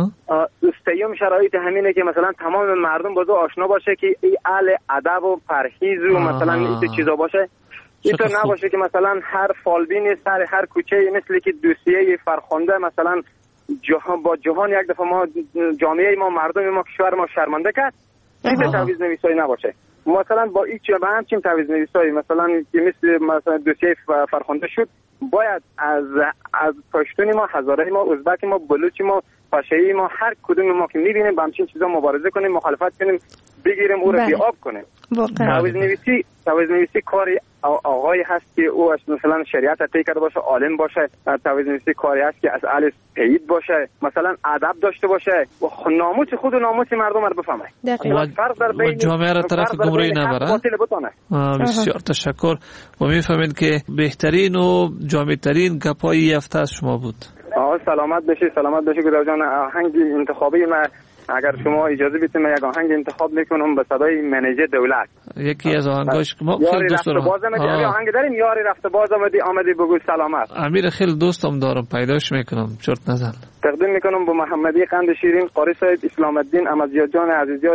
Speaker 22: سوم شرایط همینه که مثلا تمام مردم با او آشنا باشه که ای اهل ادب و پرهیز و مثلا این چیزا باشه. اینطور نباشه که مثلا هر فالبین سر هر کوچه مثل که دوسیه فرخنده مثلا جهان با جهان یک دفعه ما جامعه ما مردم ما کشور ما شرمنده کرد. این تعویض نویسایی نباشه. مثلا با هیچ با همچین تعویض نویسایی مثلا که مثل مثلا دوسیه فرخنده شد باید از از پشتونی ما، هزاره ما، ازبک ما، بلوچی ما، پاشایی ما، هر کدوم ما که می‌بینیم با همچین چیزا مبارزه کنیم، مخالفت کنیم، بگیریم او را بی‌آب کنیم. تعویض نویسی تعویض نویسی کاری آقایی هست که او مثلا شریعت طی کرده باشه، عالم باشه. تعویض نویسی کاری هست که از اهل تایید باشه، مثلا ادب داشته باشه و ناموس خود و ناموس مردم رو بفهمه. فرق در بین
Speaker 16: جامعه را طرف گمراهی نبره. بسیار تشکر. و میفهمید که بهترین و جامع‌ترین گپای هفته از شما بود.
Speaker 22: آه سلامت باشی، سلامت باشی گودر جان. آهنگ انتخابی ما اگر شما اجازه بدید من یک آهنگ انتخاب میکنم به صدای منیجر دولت.
Speaker 16: یکی از آهنگاش که ما خیلی دوست دارم.
Speaker 22: باز آمدی آهنگ داریم یاری رفته باز آمدی آمدی بگو سلامت.
Speaker 16: امیر خیلی دوستم دارم پیداش میکنم چرت نزن.
Speaker 22: تقدیم میکنم به محمدی قند شیرین قاری صاحب، اسلام الدین احمدزیاد جان عزیزیات.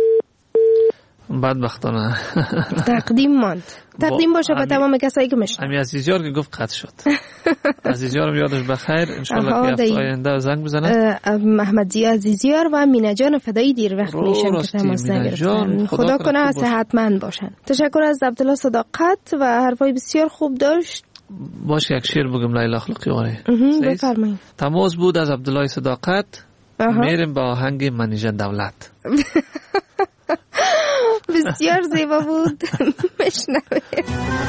Speaker 16: بدبختانه
Speaker 15: تقدیم ماند. تقدیم باشه به تمام کسایی که میشنن.
Speaker 16: همین عزیزیار که گفت قطع شد. عزیزیارم یادش بخیر ان شاء الله که هفته آینده زنگ بزنه.
Speaker 15: محمدی عزیزیار و مینا جان فدایی دیر وقت میشن که تماس نگرفتن. خدا کنه صحتمند باشن. تشکر از عبدالله صداقت و حرفای بسیار خوب داشت.
Speaker 16: باشه یک شعر بگم لیلا خلقیوانی.
Speaker 15: بفرمایید.
Speaker 16: تماس بود از عبدالله صداقت. میریم با آهنگ منیژه دولت.
Speaker 15: بسیار زیبا بود. بشنوید.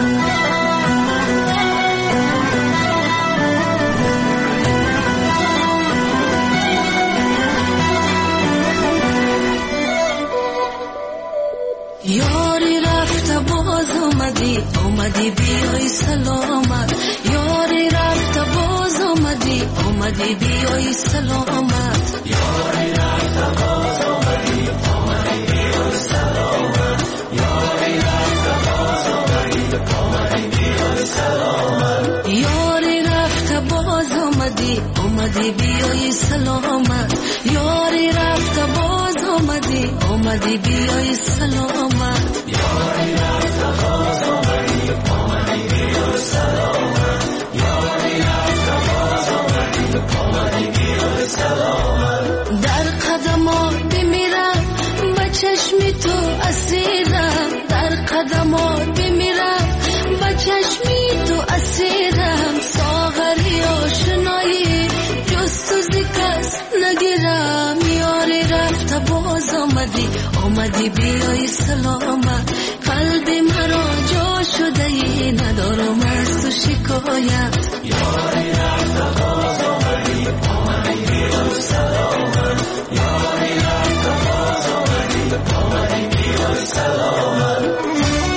Speaker 18: یاری رفته باز آمدی آمدی بیای سلامت. یاری رفته باز آمدی آمدی بیای سلامت. یاری رفته باز آمدی آمدی بیای سلامت. یاری رفته باز آمدی آمدی بیای سلامت. یاری رفته باز آمدی آمدی بیای سلامت. یاری رفته باز آمدی آمدی بیای سلامت. یاری رفته باز آمدی آمدی بیای سلامت. یاری رفته باز آمدی آمدی بیای سلامت. در قدمات بمیرم به چشمی تو اسیرم. در قدمات بمیرم به چشمی تو اسیرم. ساغری آشنایی جستوزی کس نگیرم. یاری رفته باز آمدی آمدی بیای سلامت. قلبی مرا جا شده ای ندارم از تو شکایت. یاری رفته باز آمدی آمدی بیای سلامت. یاری رفته باز آمدی آمدی بیای سلامت.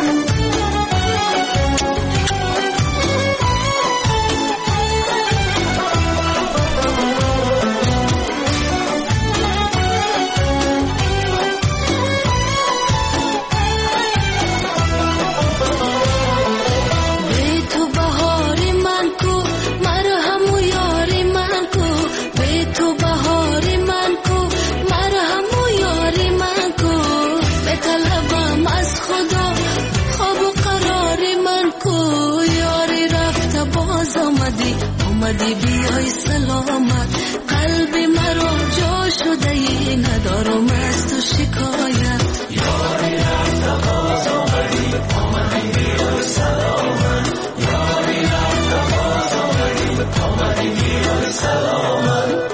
Speaker 18: آمدی بیای سلامت قلب مرا جا شده ای ندارم از تو شکایت یاری رفت باز آمدی آمدی بیای سلامت یاری رفت باز آمدی آمدی بیای سلامت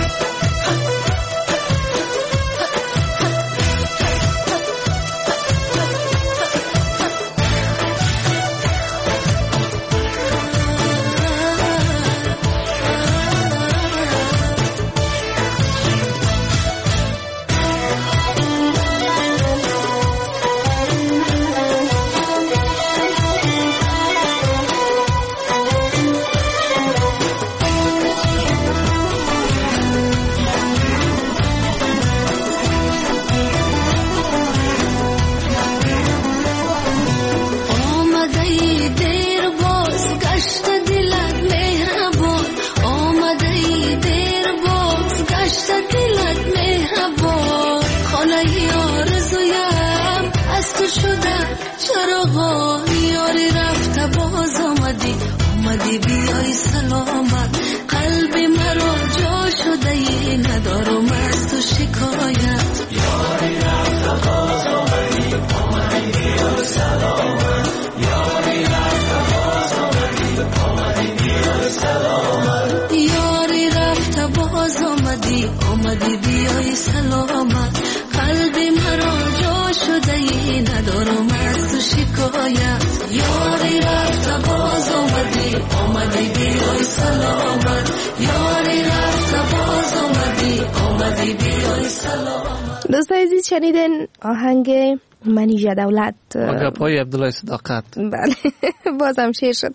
Speaker 18: آمدی بیای سلامت قلب مرا جا شده ای ندارم از تو شکایت یاری رفت باز آمدی آمدی بیای سلامت یاری رفت باز آمدی آمدی بیای سلامت یاری رفت باز آمدی آمدی بیای سلامت قلب مرا جا شده ای ندارم از تو شکایت یاری رفت باز آمدی آمدی بیای سلامت یاری رفت باز آمدی آمدی بیای سلامت.
Speaker 15: دوستان عزیز شنیدن آهنگ منیژه دولت
Speaker 16: آنگه پای عبدالله صداقت.
Speaker 15: بله بازم شیر شد.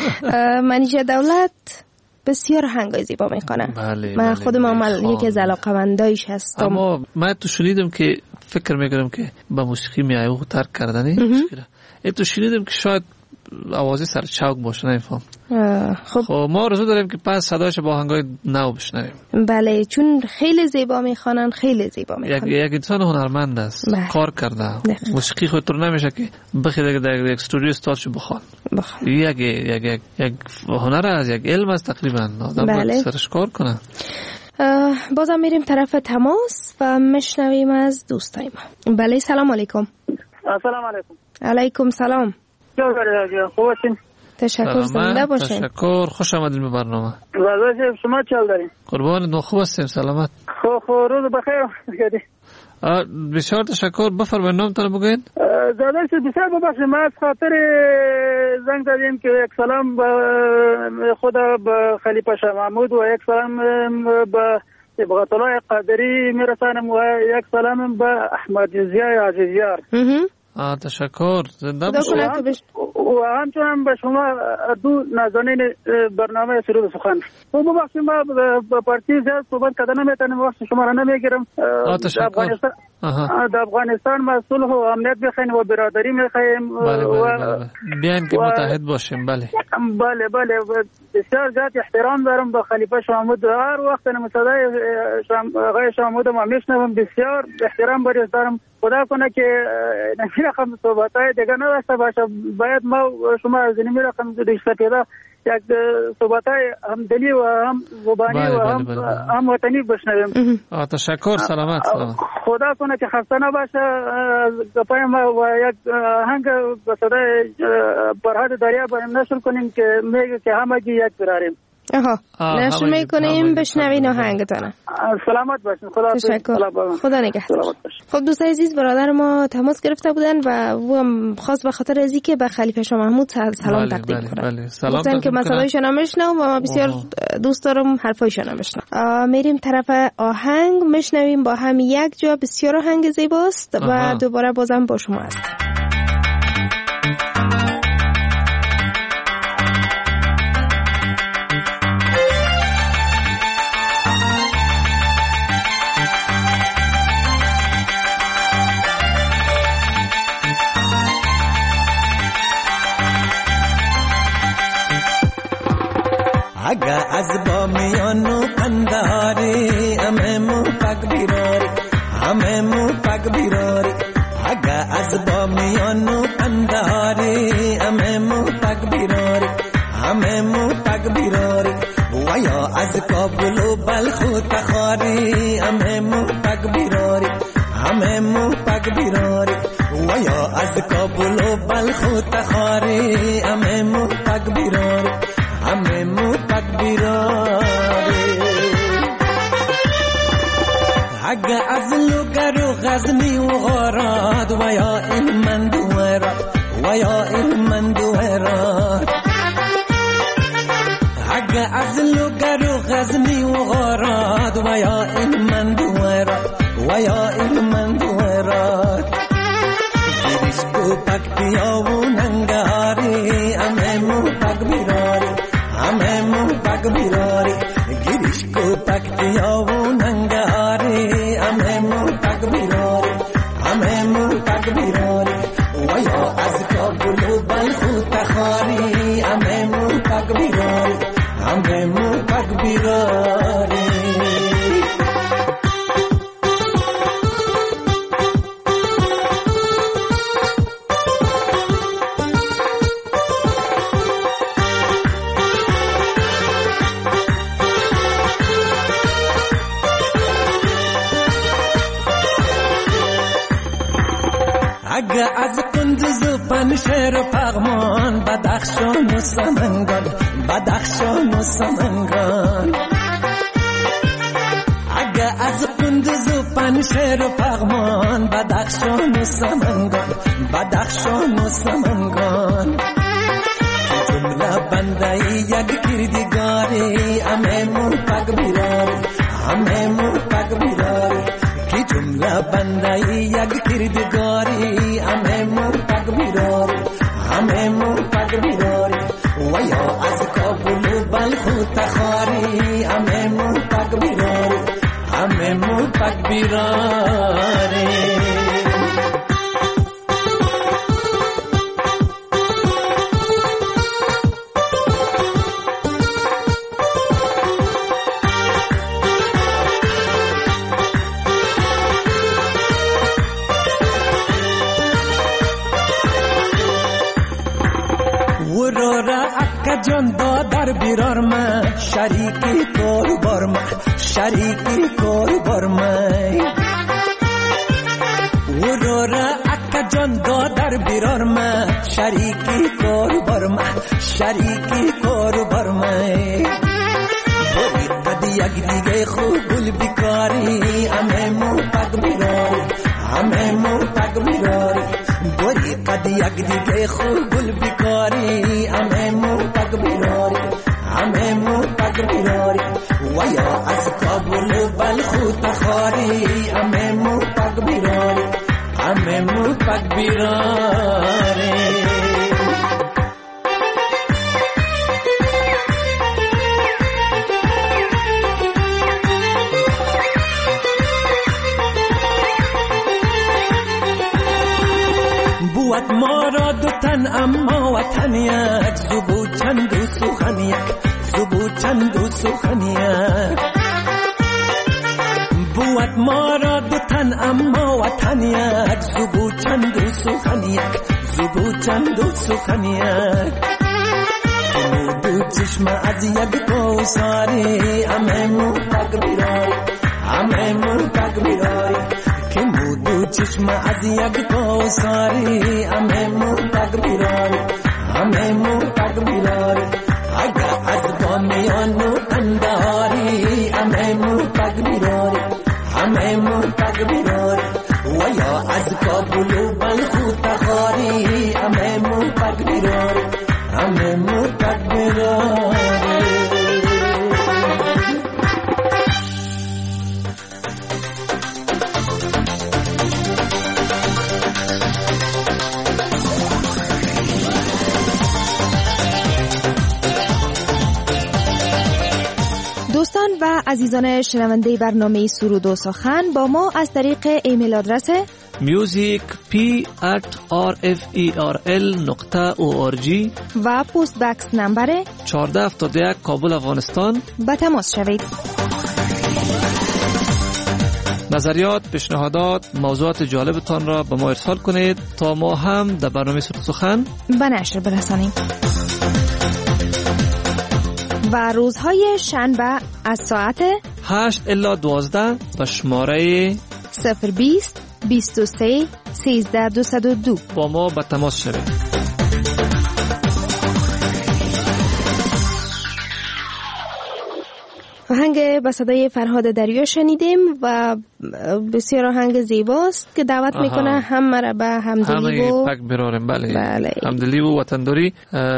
Speaker 15: منیژه دولت بسیار آهنگای زیبا میکنه.
Speaker 16: بله
Speaker 15: من
Speaker 16: بله
Speaker 15: خودم عمل یکی از علاقه‌مندایش هستم.
Speaker 16: اما من تو شنیدم که فکر میکنم که با موسیقی میایو ترک کردنی ای تو شنیدم که شاید آوازی سر چوک باشه نمیفهم. خب خب ما آرزو داریم که پس صداش با آهنگای نو بشنویم.
Speaker 15: بله چون خیلی زیبا میخوانن خیلی زیبا میخوانن.
Speaker 16: یک یک انسان هنرمند است. بله. کار کرده. دقیقا. موسیقی خود طور نمیشه که بخواد در یک استودیو استارش بخوان. بخوان. یک یک یک یک هنر است، یک علم است تقریبا. آدم باید بله. سرش کار کنه.
Speaker 15: بازم میریم طرف تماس و مشنویم از دوستای ما. بله سلام علیکم.
Speaker 3: سلام علیکم.
Speaker 15: علیکم سلام.
Speaker 3: خوب هستین؟
Speaker 15: تشکر زنده باشین.
Speaker 16: تشکر خوش آمدین به برنامه.
Speaker 3: وضعیت شما چه حال دارین؟
Speaker 16: قربان دو خوب هستیم سلامت.
Speaker 3: خب خب روز بخیر.
Speaker 16: بسیار تشکر بفرمایید نامتون بگوین.
Speaker 3: زاده بسیار ببخشید ما از خاطر زنگ زدیم که یک سلام به خدا به خلیفه شاه محمود و یک سلام به ابغات الله قادری میرسانم و یک سلام به احمد ضیای عزیزیار.
Speaker 16: آه تشکر زنده
Speaker 3: باشید. و همچنان به شما دو نازنین برنامه سرود سخن. و ببخشید ما به پارتی زیاد صحبت کردن نمیتونم وقت شما را نمیگیرم.
Speaker 16: آه تشکر.
Speaker 3: در افغانستان ما صلح و امنیت بخوایم و برادری میخوایم.
Speaker 16: بله بله بله. بیان که متحد باشیم بله.
Speaker 3: بله بله بسیار زیاد احترام دارم به خلیفه شاه محمود. هر وقت صدای آقای شاه محمود ما میشنوم بسیار احترام بریز دارم. خدا کنه که نمی رقم صحبت های دیگه نداشته باشه. باید ما شما از نمی رقم رشته پیدا یک صحبت های همدلی و هم زبانی و هم, هم وطنی بشنویم.
Speaker 16: تشکر سلامت سلامت.
Speaker 3: خدا کنه که خسته نباشه. گپای ما و یک آهنگ به صدای فرهاد دریا باید نشر کنیم که میگه که همگی یک براریم.
Speaker 15: آها نشر میکنیم بشنوین آهنگتانه.
Speaker 3: سلامت باشین. خدا
Speaker 15: تشکر. خدا نگهدار. خب دوست عزیز برادر ما تماس گرفته بودن و او هم خاص به خاطر ازی که به خلیفه شاه محمود سلام تقدیم کنه. گفتن که مسائلشون هم میشنوم و بسیار دوست دارم حرفایشون هم بشنوم. میریم طرف آهنگ میشنویم با هم یک جا بسیار آهنگ زیباست و دوباره بازم با شما هست.
Speaker 21: اگه از با میانو قنداری همه مو پاک بیراری همه مو پاک بیراری اگه از با میانو قنداری همه مو پاک بیراری همه مو پاک بیراری کابل و بلخ و تخاری همه مو پک بیراری همه مو پک بیراری و یا از کابل و بلخ و تخاری همه مو پک بیراری همه مو پک بیراری اگه از لوگر و غزنی و غارات و یا این من دوهرات و یا این من دوهرات اگه از لوگر و غزنی و غارات و یا این من دوهرات و یا این من دوهرات گیریش کو پک پیا و ننگاری همه مو پک بیراری همه مو پک بیراری گیریش کو پک پیا و ننگاری همه مو پک بیراری همه مو پک بیراری و یا از کابل و بلخ و تخاری همه مو پک بیراری همه مو پک بیراری اگه از قندوز و پنشهر و پغمان بدخشان و سمنگان بدخشان و سمنگان اگه از قندوز و پنشهر و پغمان بدخشان و سمنگان بدخشان و سمنگان جمله بنده یک کردگاری همه مو پک بیراری همه مو پک بیراری کی جمله بنده یک کردگاری همه مو پک بیراری همه مو پک بیراری و یا از کابل و بلخ و تخاری همه مو پک بیراری همه مو پک بیراری جان دادر بیرار من شریکی کار بار من شریکی کار بار من ورورا اکا جان دادر بیرار من شریکی کار بار من شریکی کار بار من بودی قد یک دیگه خوب گل بیکاری همه مو پک بیراری همه مو پک بیراری بودی قد یک دیگه خوب گل بیکاری همه مو پک بیراری همه مو پک بیراری و یا از کابل و بلخ و تخاری همه مو پک بیراری همه مو پک بیراری بود ما را دو تن اما وطن یک زبو چند و سخن یک زبو چند و سخن یک بود ما را دو تن اما وطن یک زبو چند و سخن یک زبو چند و سخن یک دو چشم از یک کوثری همه مو پک بیراری همه مو پک بیراری که دو چشم از یک کوثری همه مو پک بیراری همه مو پک بیراری اگه از بامیان و انداری همه مو پک بیراری همه مو پک بیراری و یا از کابل و بلخ و تخاری همه مو پک بیراری همه مو پک بیراری
Speaker 15: دوستان و عزیزان شنونده برنامه سرود و سخن با ما از طریق ایمیل آدرس
Speaker 16: میوزیک پی ات آر اف ای آر ال نقطه او آر جی
Speaker 15: و پست بکس نمبر
Speaker 16: چهارده هفتاد و یک کابل افغانستان
Speaker 15: به تماس شوید.
Speaker 16: نظریات، پیشنهادات، موضوعات جالبتان را به ما ارسال کنید تا ما هم در برنامه سرود و سخن
Speaker 15: به نشر برسانیم. و روزهای شنبه از ساعت
Speaker 16: هشت الا دوازده به شماره
Speaker 15: صفر بیست بیست و سه سیزده دویست و دو
Speaker 16: با ما به تماس شوید.
Speaker 15: آهنگ به صدای فرهاد دریا شنیدیم و بسیار آهنگ زیباست که دعوت
Speaker 16: آها.
Speaker 15: میکنه هم مرا به همدلی و
Speaker 16: پاک برارم. بله,
Speaker 15: بله.
Speaker 16: همدلی و وطنداری.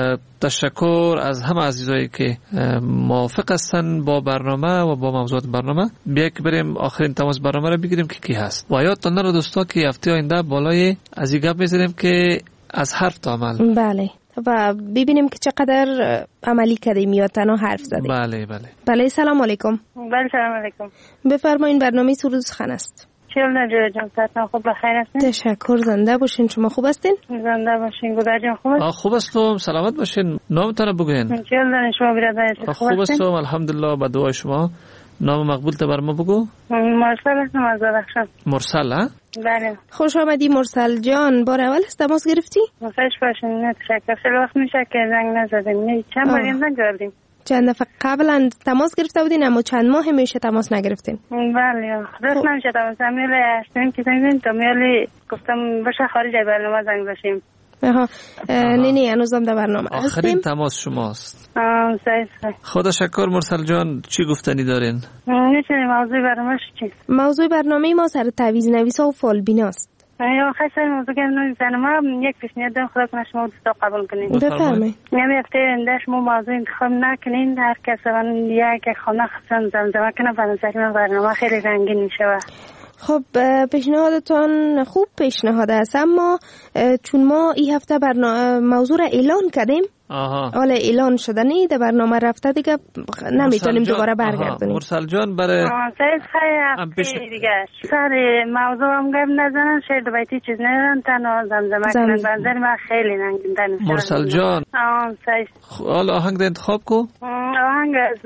Speaker 16: تشکر از همه عزیزایی که موافق هستن با برنامه و با موضوعات برنامه. بیا که بریم آخرین تماس برنامه رو بگیریم که کی هست. و یادتون نره دوستا که هفته آینده بالای از این گپ میزنیم که از حرف تا عمل.
Speaker 15: بله و ببینیم که چقدر عملی کردیم یا تنها حرف زدیم.
Speaker 16: بله بله.
Speaker 15: بله سلام علیکم.
Speaker 20: بله سلام علیکم.
Speaker 15: بفرمایید برنامه سرود سخن است.
Speaker 20: چهل نجار جان سلام خوب بخیر هستین؟
Speaker 15: تشکر زنده باشین. شما خوب هستین؟
Speaker 20: زنده باشین. گودر جان خوب هستین؟
Speaker 16: خوب هستم سلامت باشین. نامتون رو بگوین.
Speaker 20: چهل دن شما برادر خوب
Speaker 16: خوب هستم الحمدلله با دعای شما. نام مقبول تو بر ما بگو.
Speaker 20: مرسل هستم از درخشان.
Speaker 16: مرسل ها؟
Speaker 20: بله.
Speaker 15: خوش آمدی مرسل جان. بار اول است تماس گرفتی؟
Speaker 20: خوش باشین. تشکر. خیلی وقت میشه که زنگ نزدیم. نه چند بار زنگ کردیم.
Speaker 15: چند دفعه قبلا تماس گرفته بودین اما چند ماه میشه تماس نگرفتین.
Speaker 20: بله. راست نمیشه تماس. میل هستیم که زنگ تا میل گفتم باشه خارج برنامه زنگ باشیم.
Speaker 15: آها نه نه هنوزم در برنامه هستیم.
Speaker 16: آخرین تماس شماست.
Speaker 20: آه صحیح صحیح.
Speaker 16: خدا شکر مرسل جان. چی گفتنی دارین؟
Speaker 20: میتونی موضوع برنامه چی؟
Speaker 15: موضوع برنامه ما سر تعویض نویسا و فالبیناست.
Speaker 20: یا خیلی موضوع گفتم زنم یک پیشنهاد دارم خدا کنه شما دوستا قبول کنین.
Speaker 15: بفرمایید.
Speaker 20: میام هفته آینده شما موضوع انتخاب نکنین هر کس من یک خانه خصوصا زمزمه کنه به نظر من برنامه خیلی رنگین میشه.
Speaker 15: خب پیشنهادتان خوب پیشنهاد است اما چون ما این هفته برنامه موضوع را اعلان کردیم
Speaker 16: آها
Speaker 15: حالا اعلان شدنی در برنامه رفته دیگه نمیتونیم دوباره برگردونیم.
Speaker 16: مرسل جان برای
Speaker 20: سر خیلی دیگه سر موضوع هم گفت نزنن شاید بیتی چیز ندارن تنها زمزمه کنن بنظر من خیلی ننگیندن
Speaker 16: مرسل جان. حالا آهنگ ده انتخاب کو.
Speaker 20: آهنگ از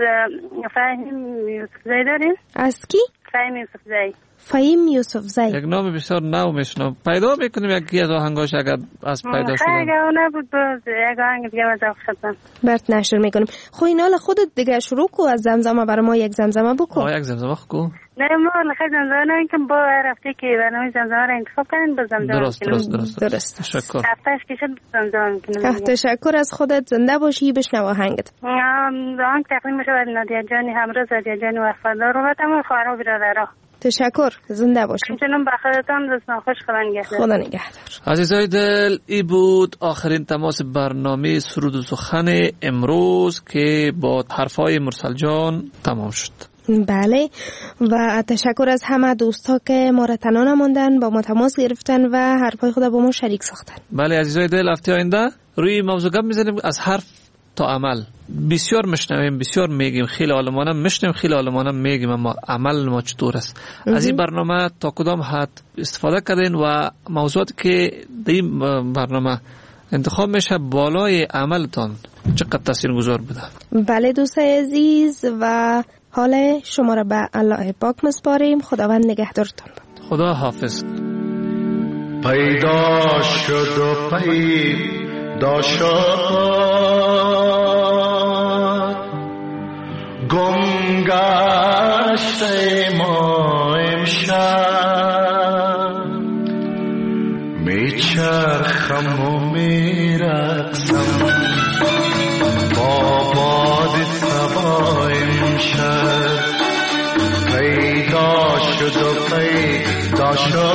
Speaker 20: فهیم یوسف زی داریم.
Speaker 15: از کی؟
Speaker 20: فهیم یوسف زی.
Speaker 15: فهیم یوسف زی.
Speaker 16: یک نام بسیار نو میشنم. پیدا میکنیم یکی از آهنگاش اگر از پیدا شد.
Speaker 20: خیلی نبود باز یک آهنگ دیگه واسه خودم.
Speaker 15: برات نشر میکنیم. خو این حالا خودت دیگه شروع کو از زمزمه برای ما یک زمزمه بکن.
Speaker 16: آه یک زمزمه کو.
Speaker 20: نه ما خیلی زمزمه نمیکنم با رفته که برنامه زمزمه را انتخاب کنین با زمزمه.
Speaker 16: درست درست درست.
Speaker 15: درست.
Speaker 16: تشکر.
Speaker 20: هفتهش که شد زمزمه میکنم.
Speaker 15: تشکر از خودت زنده باشی بشنو آهنگت.
Speaker 20: آهنگ تقدیم میشه بر نادیه جانی همراز نادیه جانی وفادار و تمام خواهرها و برادرها.
Speaker 15: تشکر زنده باشین.
Speaker 20: همچنین با خودتان دوستان خوش خدا نگهدار.
Speaker 15: خدا نگهدار.
Speaker 16: عزیزای دل ای بود آخرین تماس برنامه سرود و سخن امروز که با حرفای مرسل جان تمام شد.
Speaker 15: بله و تشکر از همه دوستا که ما را تنها نماندن با ما تماس گرفتن و حرفای خود با ما شریک ساختن.
Speaker 16: بله عزیزای دل هفته آینده روی موضوع گپ میزنیم از حرف تا عمل. بسیار مشنویم بسیار میگیم خیلی عالمانه میشنویم خیلی عالمانه میگیم اما عمل ما چطور است. از این برنامه تا کدام حد استفاده کردین و موضوعاتی که در این برنامه انتخاب میشه بالای عملتان چقدر تاثیرگذار بوده.
Speaker 15: بله دوستای عزیز و حال شما را به الله پاک مسپاریم. خداوند نگهدارتان باد.
Speaker 16: خدا حافظ.
Speaker 10: پیدا شد و پیدا شد گم گشت ما امشب میچرخم و میرقصم با باد صبا امشب پیدا شد و پیدا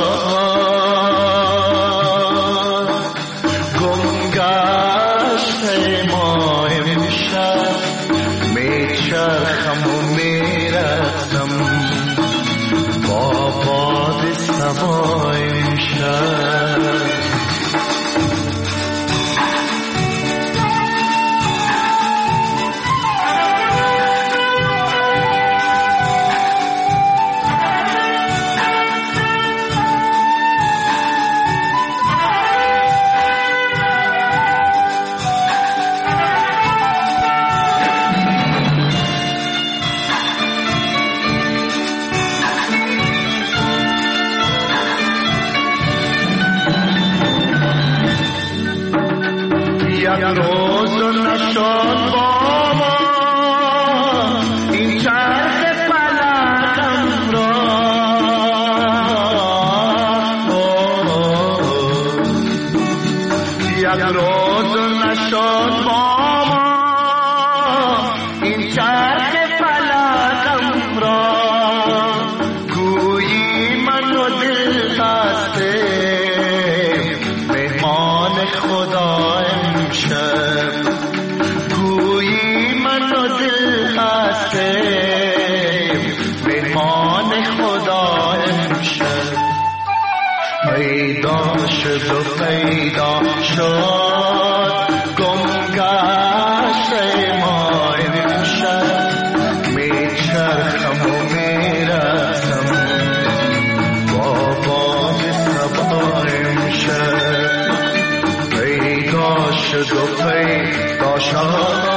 Speaker 10: شد گم گشت ما امشب میچرخم و میرقصم با باد صبا امشب یک روز نشد با ما
Speaker 2: یک روز نشد با ما این چرخ فلکم را، گویی من و دل خسته مهمان خدا امشب، گویی من و دل خسته مهمان خدا امشب. پیدا شد و پیدا شد گم گشته ما امشب، میچرخم و میرسم با باد صبا امشب. پیدا شد و پیدا شد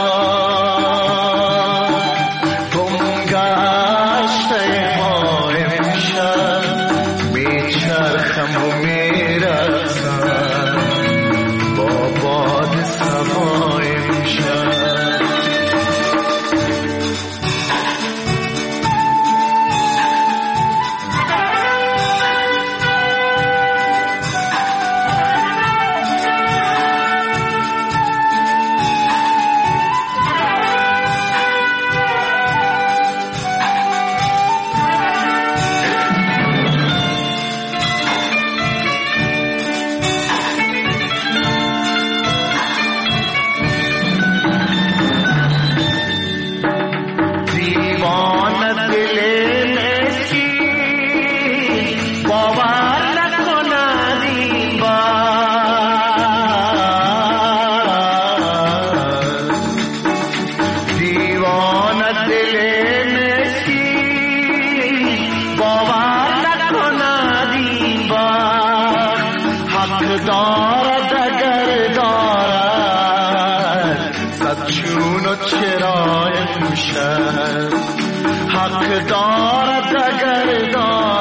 Speaker 2: حق دارد اگر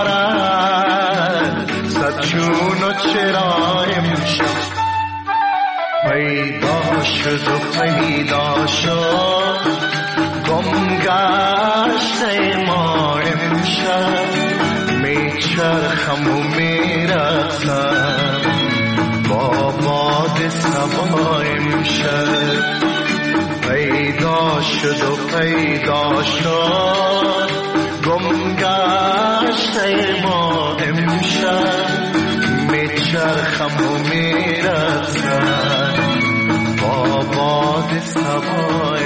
Speaker 2: دارد صد چون و چرا امشب. پیدا شد و پیدا شد گم گشته ما امشب، میچرخم و میرسم با باد صبا امشب. پیدا شد و پیدا شد گم گشته ما امشب، میچرخم و میرسم با باد صبا